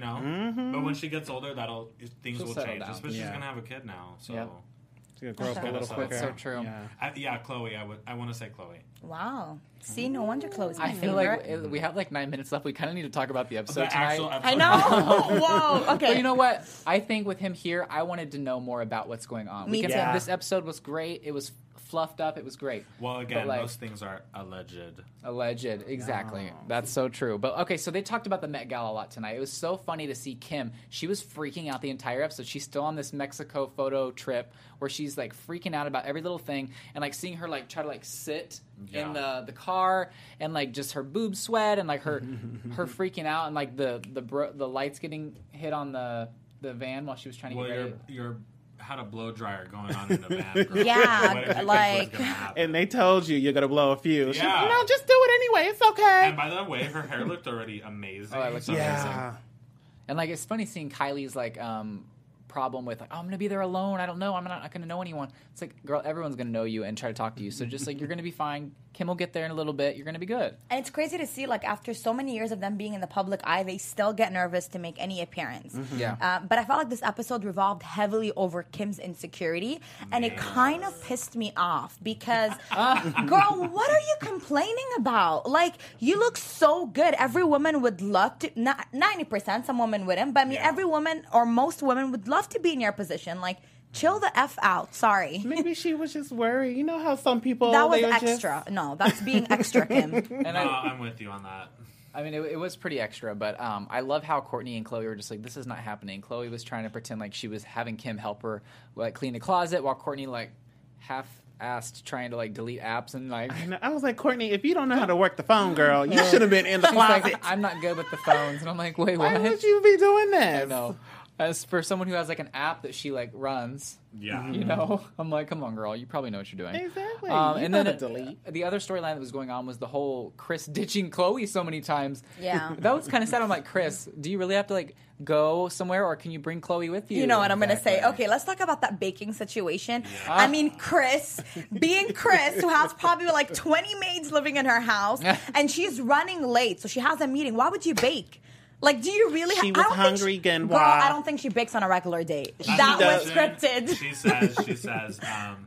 [SPEAKER 3] and But when she gets older, things
[SPEAKER 1] She'll
[SPEAKER 3] will
[SPEAKER 1] settle
[SPEAKER 3] change.
[SPEAKER 1] down.
[SPEAKER 3] Especially she's
[SPEAKER 5] Yeah.
[SPEAKER 3] gonna have a kid now, so.
[SPEAKER 1] Yep.
[SPEAKER 5] It's gonna grow up a
[SPEAKER 4] Okay.
[SPEAKER 5] little
[SPEAKER 3] That's
[SPEAKER 5] quicker.
[SPEAKER 1] so true.
[SPEAKER 5] Yeah.
[SPEAKER 3] Chloe. I want to say Chloe.
[SPEAKER 4] Wow. See, no wonder Chloe's my
[SPEAKER 1] I feel
[SPEAKER 4] favorite.
[SPEAKER 1] like we have like 9 minutes left. We kind of need to talk about the episode
[SPEAKER 3] The
[SPEAKER 1] tonight.
[SPEAKER 3] actual episode.
[SPEAKER 4] I know. Whoa. Okay.
[SPEAKER 1] But you know what? I think with him here, I wanted to know more about what's going on.
[SPEAKER 4] Me
[SPEAKER 1] We can
[SPEAKER 4] too.
[SPEAKER 1] say this episode was great. It was fluffed up. It was great.
[SPEAKER 3] Well, again,
[SPEAKER 1] like-
[SPEAKER 3] most things are alleged.
[SPEAKER 1] Alleged, exactly. That's so true. But okay, so they talked about the Met Gala a lot tonight. It was so funny to see Kim. She was freaking out the entire episode. She's still on this Mexico photo trip where she's like freaking out about every little thing, and like seeing her like try to like sit in the car and like just her boobs sweat and like her freaking out and like the lights getting hit on the van while she was trying to
[SPEAKER 3] Well,
[SPEAKER 1] get ready.
[SPEAKER 3] you're had a blow dryer going on in the van. Girl.
[SPEAKER 4] Yeah,
[SPEAKER 3] What did you think
[SPEAKER 4] like-
[SPEAKER 3] was gonna happen?
[SPEAKER 5] And they told you're gonna blow a fuse. She's
[SPEAKER 3] Yeah.
[SPEAKER 5] like, no, just do it anyway. It's okay.
[SPEAKER 3] And by the way, her hair looked already amazing.
[SPEAKER 1] Oh, it looked
[SPEAKER 3] So-
[SPEAKER 5] Yeah.
[SPEAKER 1] And like it's funny seeing Kylie's like problem with like, oh, I'm gonna be there alone. I don't know. I'm not gonna know anyone. It's like, girl, everyone's gonna know you and try to talk to you. So just like you're gonna be fine. Kim will get there in a little bit. You're gonna be good.
[SPEAKER 4] And it's crazy to see, like, after so many years of them being in the public eye, they still get nervous to make any appearance.
[SPEAKER 1] Yeah.
[SPEAKER 4] But I felt like this episode revolved heavily over Kim's insecurity, and it kind of pissed me off because, girl, what are you complaining about? Like, you look so good. Every woman would love to, not 90%, some women wouldn't, but I mean,
[SPEAKER 3] Yeah.
[SPEAKER 4] every woman or most women would love to be in your position. Like, chill the F out. Sorry.
[SPEAKER 5] Maybe she was just worried. You know how some people
[SPEAKER 4] That was
[SPEAKER 5] they were
[SPEAKER 4] extra. No, that's being extra, Kim.
[SPEAKER 1] And
[SPEAKER 3] I'm with you on that.
[SPEAKER 1] I mean, it was pretty extra, but I love how Courtney and Chloe were just like, this is not happening. Chloe was trying to pretend like she was having Kim help her like clean the closet, while Courtney like half-assed trying to like delete apps and like.
[SPEAKER 5] And I was like, Courtney, if you don't know how to work the phone, girl, you should have been in the
[SPEAKER 1] She's
[SPEAKER 5] closet.
[SPEAKER 1] like, I'm not good with the phones, and I'm like, wait,
[SPEAKER 5] Why
[SPEAKER 1] what?
[SPEAKER 5] would you be doing this?
[SPEAKER 1] I know. As for someone who has like an app that she like runs,
[SPEAKER 3] Yeah.
[SPEAKER 1] you know, I'm like, come on, girl, you probably know what you're doing.
[SPEAKER 5] Exactly.
[SPEAKER 1] And
[SPEAKER 5] You
[SPEAKER 1] then
[SPEAKER 5] know to delete.
[SPEAKER 1] the other storyline that was going on was the whole Chris ditching Chloe so many times.
[SPEAKER 4] Yeah.
[SPEAKER 1] That was kind of sad. I'm like, Chris, do you really have to like go somewhere, or can you bring Chloe with you?
[SPEAKER 4] You know what I'm going to say?
[SPEAKER 1] Exactly.
[SPEAKER 4] Okay, let's talk about that baking situation. I mean, Chris, being Chris, who has probably like 20 maids living in her house, and she's running late, so she has a meeting. Why would you bake? Like, do you really?
[SPEAKER 5] She
[SPEAKER 4] I
[SPEAKER 5] was
[SPEAKER 4] don't think
[SPEAKER 5] hungry, Genoa.
[SPEAKER 4] Girl, I don't think she bakes on a regular date. That was
[SPEAKER 3] doesn't.
[SPEAKER 4] scripted.
[SPEAKER 3] She says,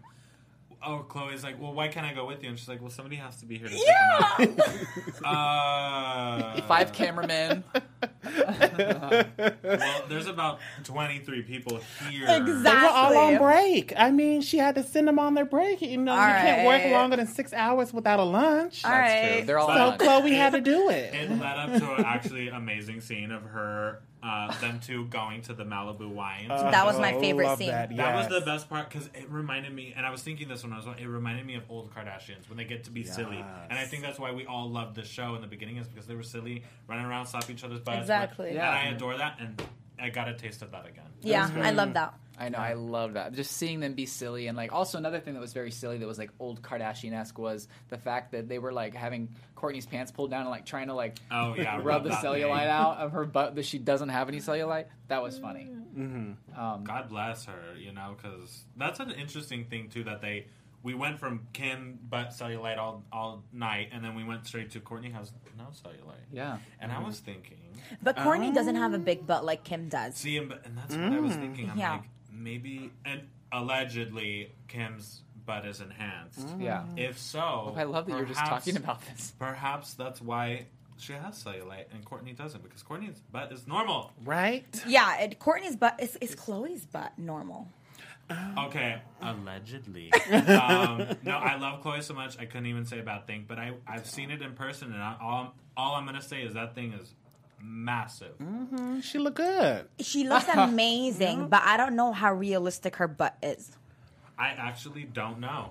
[SPEAKER 3] oh, Chloe's like, well, why can't I go with you? And she's like, well, somebody has to be here to
[SPEAKER 4] Yeah.
[SPEAKER 3] pick him up.
[SPEAKER 1] 5 cameramen.
[SPEAKER 3] Well, there's about 23 people here.
[SPEAKER 5] They were all
[SPEAKER 4] Exactly.
[SPEAKER 5] on break. I mean, she had to send them on their break. You know,
[SPEAKER 4] All
[SPEAKER 5] you can't work
[SPEAKER 4] right.
[SPEAKER 5] longer than 6 hours without a lunch.
[SPEAKER 1] That's
[SPEAKER 4] right.
[SPEAKER 1] true. They're all
[SPEAKER 5] So
[SPEAKER 1] on.
[SPEAKER 5] Chloe had to do it.
[SPEAKER 3] It led up to an actually amazing scene of her them two going to the Malibu wine.
[SPEAKER 4] That was my favorite
[SPEAKER 5] love
[SPEAKER 4] scene.
[SPEAKER 5] That,
[SPEAKER 3] That was
[SPEAKER 5] yes.
[SPEAKER 3] the best part because it reminded me, and I was thinking this when I was watching, it reminded me of old Kardashians when they get to be silly. And I think that's why we all loved the show in the beginning, is because they were silly, running around, slapping each other's butts.
[SPEAKER 4] Exactly.
[SPEAKER 3] And I adore that, and I got a taste of that again.
[SPEAKER 4] Yeah, I love that.
[SPEAKER 1] I know, I love that. Just seeing them be silly, and like also another thing that was very silly that was like old Kardashian-esque was the fact that they were like having Kourtney's pants pulled down and like trying to like
[SPEAKER 3] Oh, yeah,
[SPEAKER 1] rub the
[SPEAKER 3] that
[SPEAKER 1] cellulite
[SPEAKER 3] thing.
[SPEAKER 1] out of her butt that she doesn't have any cellulite. That was funny.
[SPEAKER 3] God bless her, because that's an interesting thing too. That we went from Kim butt cellulite all night, and then we went straight to Kourtney has no cellulite.
[SPEAKER 1] Yeah.
[SPEAKER 3] And I was thinking,
[SPEAKER 4] But Kourtney doesn't have a big butt like Kim does.
[SPEAKER 3] see, and that's what I was thinking. I'm
[SPEAKER 4] Yeah.
[SPEAKER 3] like, maybe, and allegedly Kim's butt is enhanced.
[SPEAKER 1] Yeah.
[SPEAKER 3] If so,
[SPEAKER 1] I love that you're just
[SPEAKER 3] perhaps-
[SPEAKER 1] talking about this.
[SPEAKER 3] Perhaps that's why she has cellulite and Kourtney doesn't, because Kourtney's butt is normal.
[SPEAKER 5] Right?
[SPEAKER 4] Yeah, Kourtney's butt is Chloe's butt normal.
[SPEAKER 3] Okay, allegedly. No, I love Chloe so much I couldn't even say a bad thing, but I've seen it in person, and all I'm gonna say is that thing is massive.
[SPEAKER 5] She look good.
[SPEAKER 4] She looks amazing, but I don't know how realistic her butt is.
[SPEAKER 3] I actually don't know.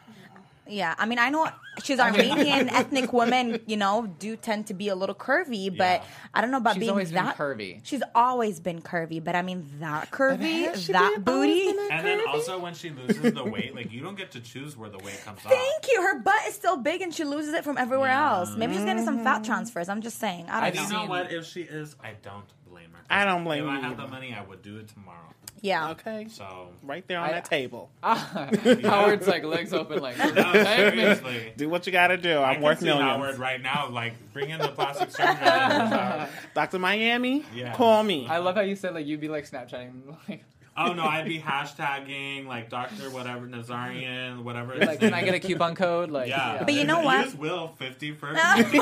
[SPEAKER 4] Yeah, I mean, I know she's Armenian ethnic women, do tend to be a little curvy, but
[SPEAKER 3] Yeah.
[SPEAKER 4] I don't know about
[SPEAKER 1] She's
[SPEAKER 4] being
[SPEAKER 1] always been
[SPEAKER 4] that
[SPEAKER 1] curvy.
[SPEAKER 4] She's always been curvy, but I mean that curvy,
[SPEAKER 5] has she
[SPEAKER 4] that
[SPEAKER 5] been
[SPEAKER 4] booty.
[SPEAKER 5] always been that
[SPEAKER 3] And then
[SPEAKER 5] curvy?
[SPEAKER 3] also when she loses the weight, like you don't get to choose where the weight comes off.
[SPEAKER 4] Thank you. Her butt is still big, and she loses it from everywhere else. Maybe she's getting some fat transfers. I'm just saying. I
[SPEAKER 3] And
[SPEAKER 4] don't
[SPEAKER 3] you
[SPEAKER 4] know.
[SPEAKER 3] know what? If she is, I don't blame her.
[SPEAKER 5] I don't blame
[SPEAKER 3] If I
[SPEAKER 5] you
[SPEAKER 3] had the
[SPEAKER 5] either.
[SPEAKER 3] money, I would do it tomorrow.
[SPEAKER 4] Yeah.
[SPEAKER 5] Okay.
[SPEAKER 3] So
[SPEAKER 5] Right there on that table.
[SPEAKER 1] Howard's like legs open like,
[SPEAKER 3] no,
[SPEAKER 1] "Take me."
[SPEAKER 3] seriously.
[SPEAKER 5] Do what you gotta do.
[SPEAKER 3] I
[SPEAKER 5] I'm
[SPEAKER 3] can
[SPEAKER 5] worth
[SPEAKER 3] see
[SPEAKER 5] millions.
[SPEAKER 3] Howard right now, like bring in the plastic surgeon. And,
[SPEAKER 5] Dr. Miami,
[SPEAKER 3] Yeah.
[SPEAKER 5] call me.
[SPEAKER 1] I love how you said like you'd be like Snapchatting like,
[SPEAKER 3] oh no, I'd be hashtagging like Doctor whatever Nazarian, whatever.
[SPEAKER 1] like can I get a coupon code? Like
[SPEAKER 3] Yeah,
[SPEAKER 4] But you know what?
[SPEAKER 3] Use Will 50 for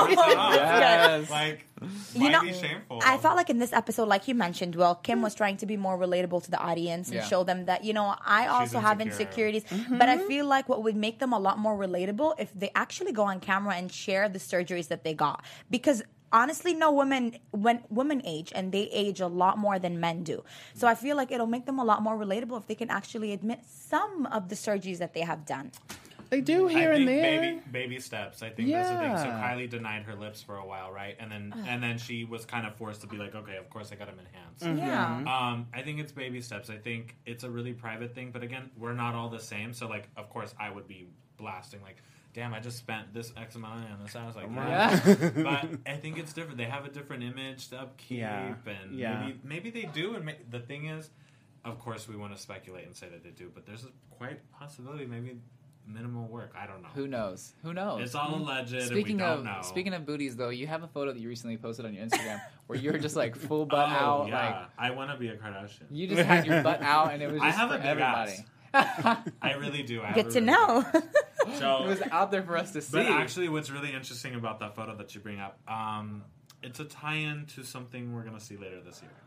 [SPEAKER 1] Yes.
[SPEAKER 3] Like,
[SPEAKER 4] You
[SPEAKER 3] why
[SPEAKER 4] know,
[SPEAKER 3] be shameful?
[SPEAKER 4] I felt like in this episode, like you mentioned, Will, Kim was trying to be more relatable to the audience and
[SPEAKER 1] Yeah.
[SPEAKER 4] show them that, I also have
[SPEAKER 3] insecure.
[SPEAKER 4] insecurities. But I feel like what would make them a lot more relatable if they actually go on camera and share the surgeries that they got. Because honestly, no women, when women age, and they age a lot more than men do. So I feel like it'll make them a lot more relatable if they can actually admit some of the surgeries that they have done.
[SPEAKER 5] They do
[SPEAKER 3] I
[SPEAKER 5] here and
[SPEAKER 3] think
[SPEAKER 5] there.
[SPEAKER 3] baby steps. I think that's the thing. So
[SPEAKER 5] Yeah.
[SPEAKER 3] Kylie denied her lips for a while, right? And then she was kind of forced to be like, okay, of course I got them enhanced.
[SPEAKER 4] Yeah.
[SPEAKER 3] I think it's baby steps. I think it's a really private thing, but again, we're not all the same. So like, of course, I would be blasting like, damn, I just spent this X amount of money on this. I was like, yeah. But I think it's different. They have a different image to upkeep, and maybe they do. And the thing is, of course, we want to speculate and say that they do, but there's a quite possibility maybe minimal work. I don't know.
[SPEAKER 1] Who knows? Who knows?
[SPEAKER 3] It's all alleged, and we
[SPEAKER 1] Speaking
[SPEAKER 3] don't
[SPEAKER 1] of
[SPEAKER 3] know.
[SPEAKER 1] speaking of booties, though, you have a photo that you recently posted on your Instagram where you're just like full butt
[SPEAKER 3] Oh,
[SPEAKER 1] out,
[SPEAKER 3] yeah.
[SPEAKER 1] like
[SPEAKER 3] I want to be a Kardashian.
[SPEAKER 1] you just had your butt out, and it was
[SPEAKER 3] I
[SPEAKER 1] just
[SPEAKER 3] have
[SPEAKER 1] for
[SPEAKER 3] a big
[SPEAKER 1] everybody.
[SPEAKER 3] I really do. I
[SPEAKER 4] Get
[SPEAKER 3] have
[SPEAKER 4] to
[SPEAKER 3] a really
[SPEAKER 4] know.
[SPEAKER 3] big- So,
[SPEAKER 1] It was out there for us to see.
[SPEAKER 3] but actually, what's really interesting about that photo that you bring up, it's a tie-in to something we're gonna see later this year.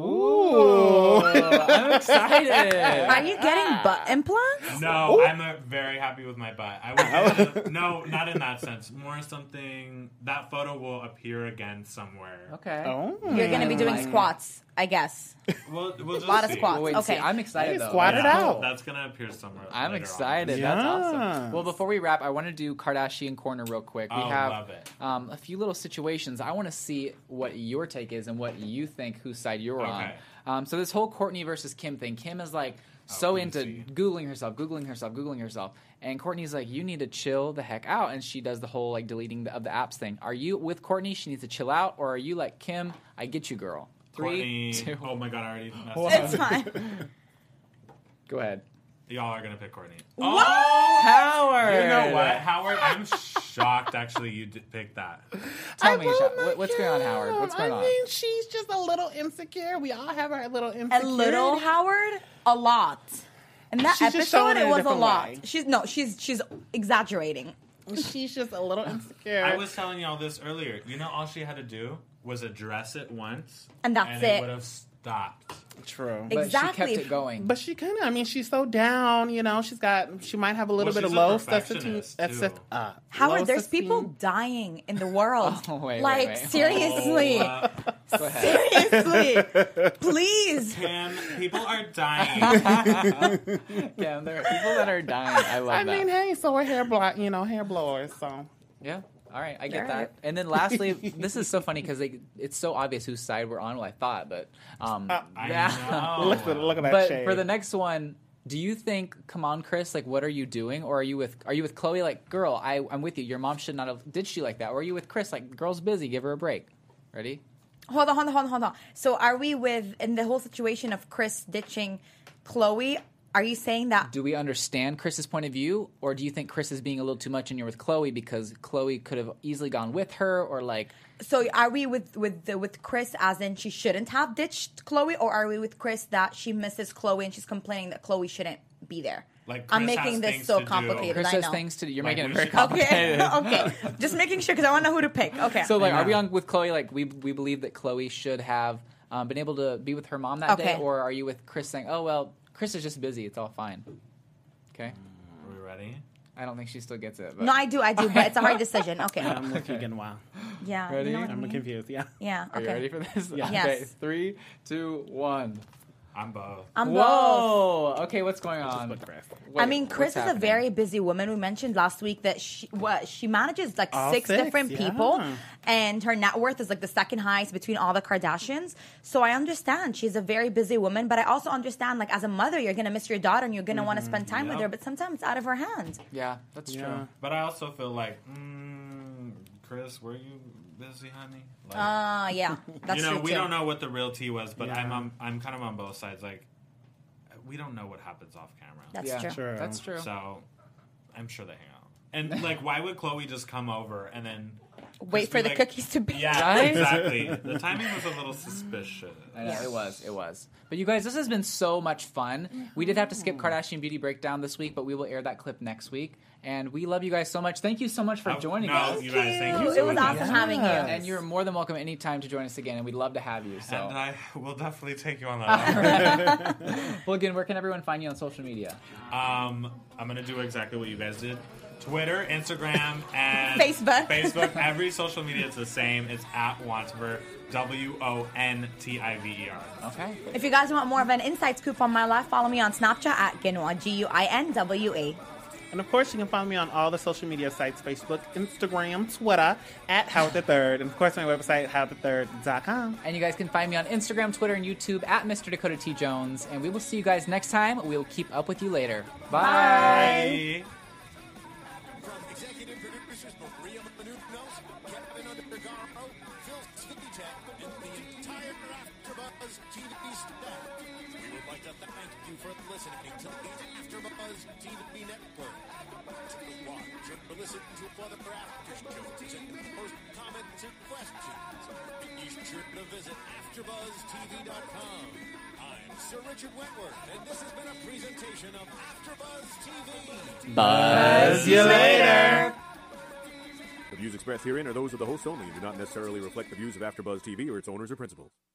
[SPEAKER 1] Ooh, I'm excited.
[SPEAKER 4] Are you getting butt implants?
[SPEAKER 3] No, I'm very happy with my butt. I would no, not in that sense. More something that photo will appear again somewhere.
[SPEAKER 1] Okay.
[SPEAKER 5] Oh.
[SPEAKER 4] You're going to be doing
[SPEAKER 1] Like-
[SPEAKER 4] squats, I guess.
[SPEAKER 3] We'll just
[SPEAKER 4] lot of
[SPEAKER 3] see.
[SPEAKER 4] squats.
[SPEAKER 1] Well, wait, and see.
[SPEAKER 4] Okay.
[SPEAKER 1] I'm excited
[SPEAKER 5] Hey,
[SPEAKER 1] though.
[SPEAKER 5] squat it out.
[SPEAKER 3] That's gonna appear somewhere.
[SPEAKER 1] I'm
[SPEAKER 3] later
[SPEAKER 1] excited.
[SPEAKER 3] On.
[SPEAKER 1] That's
[SPEAKER 5] Yes.
[SPEAKER 1] awesome. Well, before we wrap, I want to do Kardashian Corner real quick. We
[SPEAKER 3] Oh,
[SPEAKER 1] have
[SPEAKER 3] love it.
[SPEAKER 1] a few little situations. I want to see what your take is and what you think whose side you're
[SPEAKER 3] Okay.
[SPEAKER 1] on. So this whole Kourtney versus Kim thing, Kim is like so into
[SPEAKER 3] easy.
[SPEAKER 1] Googling herself. And Kourtney's like, you need to chill the heck out. And she does the whole like deleting of the apps thing. Are you with Kourtney? She needs to chill out. Or are you like, Kim, I get you, girl. 3,
[SPEAKER 3] Kourtney.
[SPEAKER 1] 2,
[SPEAKER 3] Oh my god, I already messed
[SPEAKER 4] It's
[SPEAKER 3] up.
[SPEAKER 4] fine.
[SPEAKER 1] go ahead.
[SPEAKER 3] Y'all are gonna pick Kourtney.
[SPEAKER 1] Howard!
[SPEAKER 3] You know what, Howard? I'm shocked. Actually, you did pick that.
[SPEAKER 1] Tell me, what's going on, Howard? What's going on?
[SPEAKER 5] I mean, she's just a little insecure. We all have our little insecurity.
[SPEAKER 4] A little, Howard? A lot. In that
[SPEAKER 5] She's just showing
[SPEAKER 4] episode,
[SPEAKER 5] it
[SPEAKER 4] it
[SPEAKER 5] a
[SPEAKER 4] was a
[SPEAKER 5] different
[SPEAKER 4] lot.
[SPEAKER 5] way.
[SPEAKER 4] She's exaggerating.
[SPEAKER 5] She's just a little insecure.
[SPEAKER 3] I was telling y'all this earlier. You know, all she had to do was address it once,
[SPEAKER 4] And that's
[SPEAKER 3] it
[SPEAKER 4] it.
[SPEAKER 3] would have stopped.
[SPEAKER 5] True.
[SPEAKER 1] But
[SPEAKER 4] Exactly.
[SPEAKER 1] she kept it going.
[SPEAKER 5] But she kind of, I mean, she's so down, you know, she might have a little
[SPEAKER 3] Well,
[SPEAKER 5] bit of
[SPEAKER 3] she's a
[SPEAKER 5] low
[SPEAKER 3] perfectionist, too.
[SPEAKER 4] Howard,
[SPEAKER 5] low
[SPEAKER 4] there's people
[SPEAKER 5] self-esteem.
[SPEAKER 4] dying in the world.
[SPEAKER 1] Oh, wait,
[SPEAKER 4] like,
[SPEAKER 1] wait.
[SPEAKER 4] seriously.
[SPEAKER 1] Go ahead.
[SPEAKER 4] Seriously. Please.
[SPEAKER 3] Can people are dying?
[SPEAKER 1] Yeah, there are people that are dying. I love
[SPEAKER 5] I
[SPEAKER 1] that.
[SPEAKER 5] mean, hey, so we're hair blowers, so.
[SPEAKER 1] Yeah. All right, I get
[SPEAKER 4] All
[SPEAKER 1] that.
[SPEAKER 4] right.
[SPEAKER 1] And then lastly, this is so funny because it's so obvious whose side we're on. Well, I thought, but
[SPEAKER 3] I know.
[SPEAKER 5] Look at that
[SPEAKER 1] but
[SPEAKER 5] shade.
[SPEAKER 1] for the next one, do you think? Come on, Chris. Like, what are you doing? Or are you with Chloe? Like, girl, I'm with you. Your mom should not have. Did she like that? Or are you with Chris? Like, girl's busy. Give her a break. Ready?
[SPEAKER 4] Hold on. So are we in the whole situation of Chris ditching Chloe? Are you saying that?
[SPEAKER 1] Do we understand Chris's point of view, or do you think Chris is being a little too much and you're with Chloe because Chloe could have easily gone with her, or like?
[SPEAKER 4] So are we with Chris as in she shouldn't have ditched Chloe, or are we with Chris that she misses Chloe and she's complaining that Chloe shouldn't be there?
[SPEAKER 3] Like,
[SPEAKER 4] I'm
[SPEAKER 3] Chris
[SPEAKER 4] making
[SPEAKER 3] has
[SPEAKER 4] this
[SPEAKER 3] things
[SPEAKER 4] so
[SPEAKER 3] to do.
[SPEAKER 4] complicated.
[SPEAKER 1] Chris
[SPEAKER 4] I
[SPEAKER 1] has
[SPEAKER 4] know.
[SPEAKER 1] things to do. You're
[SPEAKER 3] Like,
[SPEAKER 1] making it
[SPEAKER 3] we
[SPEAKER 1] very
[SPEAKER 3] should-
[SPEAKER 1] complicated.
[SPEAKER 4] Okay. Just making sure because I want to know who to pick. Okay.
[SPEAKER 1] So, like,
[SPEAKER 5] I
[SPEAKER 1] are we
[SPEAKER 5] know.
[SPEAKER 1] on with Chloe? Like, we believe that Chloe should have been able to be with her mom that day,
[SPEAKER 4] Okay.
[SPEAKER 1] or are you with Chris saying, "Oh well, Chris is just busy. It's all fine." Okay.
[SPEAKER 3] Are we ready?
[SPEAKER 1] I don't think she still gets it. But.
[SPEAKER 4] No, I do, but it's a hard decision. Okay.
[SPEAKER 5] I'm with you again, wow.
[SPEAKER 4] Yeah.
[SPEAKER 1] Ready?
[SPEAKER 4] You know what I
[SPEAKER 5] I'm
[SPEAKER 4] mean?
[SPEAKER 5] confused, yeah.
[SPEAKER 4] Yeah.
[SPEAKER 1] Are
[SPEAKER 4] Okay.
[SPEAKER 1] you ready for this?
[SPEAKER 5] Yeah.
[SPEAKER 4] Yes.
[SPEAKER 1] Okay. 3, 2, 1.
[SPEAKER 3] I'm both.
[SPEAKER 4] I'm both.
[SPEAKER 1] Whoa. Okay, what's going on?
[SPEAKER 5] Look, Chris.
[SPEAKER 1] Wait,
[SPEAKER 4] I mean, Chris
[SPEAKER 1] what's
[SPEAKER 4] is a
[SPEAKER 1] happening?
[SPEAKER 4] very busy woman. We mentioned last week that she manages like
[SPEAKER 5] All
[SPEAKER 4] six
[SPEAKER 5] six,
[SPEAKER 4] different
[SPEAKER 5] yeah.
[SPEAKER 4] people, and her net worth is like the second highest between all the Kardashians. So I understand she's a very busy woman, but I also understand like as a mother, you're gonna miss your daughter and you're gonna want to spend time with
[SPEAKER 3] Yep.
[SPEAKER 4] her, but sometimes it's out of her hands.
[SPEAKER 1] Yeah, that's
[SPEAKER 5] Yeah.
[SPEAKER 1] true.
[SPEAKER 3] But I also feel like, Chris, were you busy, honey? Like,
[SPEAKER 4] Yeah, that's
[SPEAKER 3] you know,
[SPEAKER 4] true
[SPEAKER 3] we
[SPEAKER 4] too.
[SPEAKER 3] don't know what the real tea was, but
[SPEAKER 5] Yeah.
[SPEAKER 3] I'm kind of on both sides. Like, we don't know what happens off camera.
[SPEAKER 4] That's
[SPEAKER 1] Yeah,
[SPEAKER 4] true.
[SPEAKER 5] True.
[SPEAKER 1] that's true.
[SPEAKER 3] So, I'm sure they hang out. And like, why would Chloe just come over and then
[SPEAKER 4] Wait
[SPEAKER 3] just
[SPEAKER 4] for
[SPEAKER 3] be
[SPEAKER 4] the
[SPEAKER 3] like-
[SPEAKER 4] cookies to be.
[SPEAKER 3] Yeah,
[SPEAKER 1] Right?
[SPEAKER 3] exactly. The timing was a little suspicious.
[SPEAKER 1] I know, it was. But you guys, this has been so much fun. We did have to skip Kardashian Beauty Breakdown this week, but we will air that clip next week. And we love you guys so much. Thank you so much for joining
[SPEAKER 3] no,
[SPEAKER 1] us.
[SPEAKER 3] you guys, thank you
[SPEAKER 4] It
[SPEAKER 3] so
[SPEAKER 4] was
[SPEAKER 3] much.
[SPEAKER 4] awesome having you.
[SPEAKER 1] And you're more than welcome anytime to join us again, and we'd love to have you. So,
[SPEAKER 3] And I will definitely take you on that.
[SPEAKER 1] well, again, where can everyone find you on social media?
[SPEAKER 3] I'm gonna do exactly what you guys did. Twitter, Instagram, and
[SPEAKER 4] Facebook.
[SPEAKER 3] Facebook. Every social media is the same. It's at Wontiver, WONTIVER.
[SPEAKER 1] Okay.
[SPEAKER 4] If you guys want more of an inside scoop on my life, follow me on Snapchat at Guinwa, GUINWA.
[SPEAKER 5] And of course, you can follow me on all the social media sites, Facebook, Instagram, Twitter, at Howard the Third. And of course, my website, howardthethird.com.
[SPEAKER 1] And you guys can find me on Instagram, Twitter, and YouTube at Mr. Dakota T. Jones. And we will see you guys next time. We will keep up with you later. Bye.
[SPEAKER 3] Bye.
[SPEAKER 2] From executive producers Maria Menounos, Kevin Undergaro, Phil Svitek, and the entire AfterBuzz TV staff, we would like to thank you for listening to the AfterBuzz TV network. To watch or listen to other after shows and post comments and questions, be sure to visit AfterBuzzTV.com. I'm Sir Richard Wentworth, and this has been a presentation of AfterBuzz TV.
[SPEAKER 1] Buzz you later.
[SPEAKER 8] The views expressed herein are those of the hosts only and do not necessarily reflect the views of AfterBuzz TV or its owners or principals.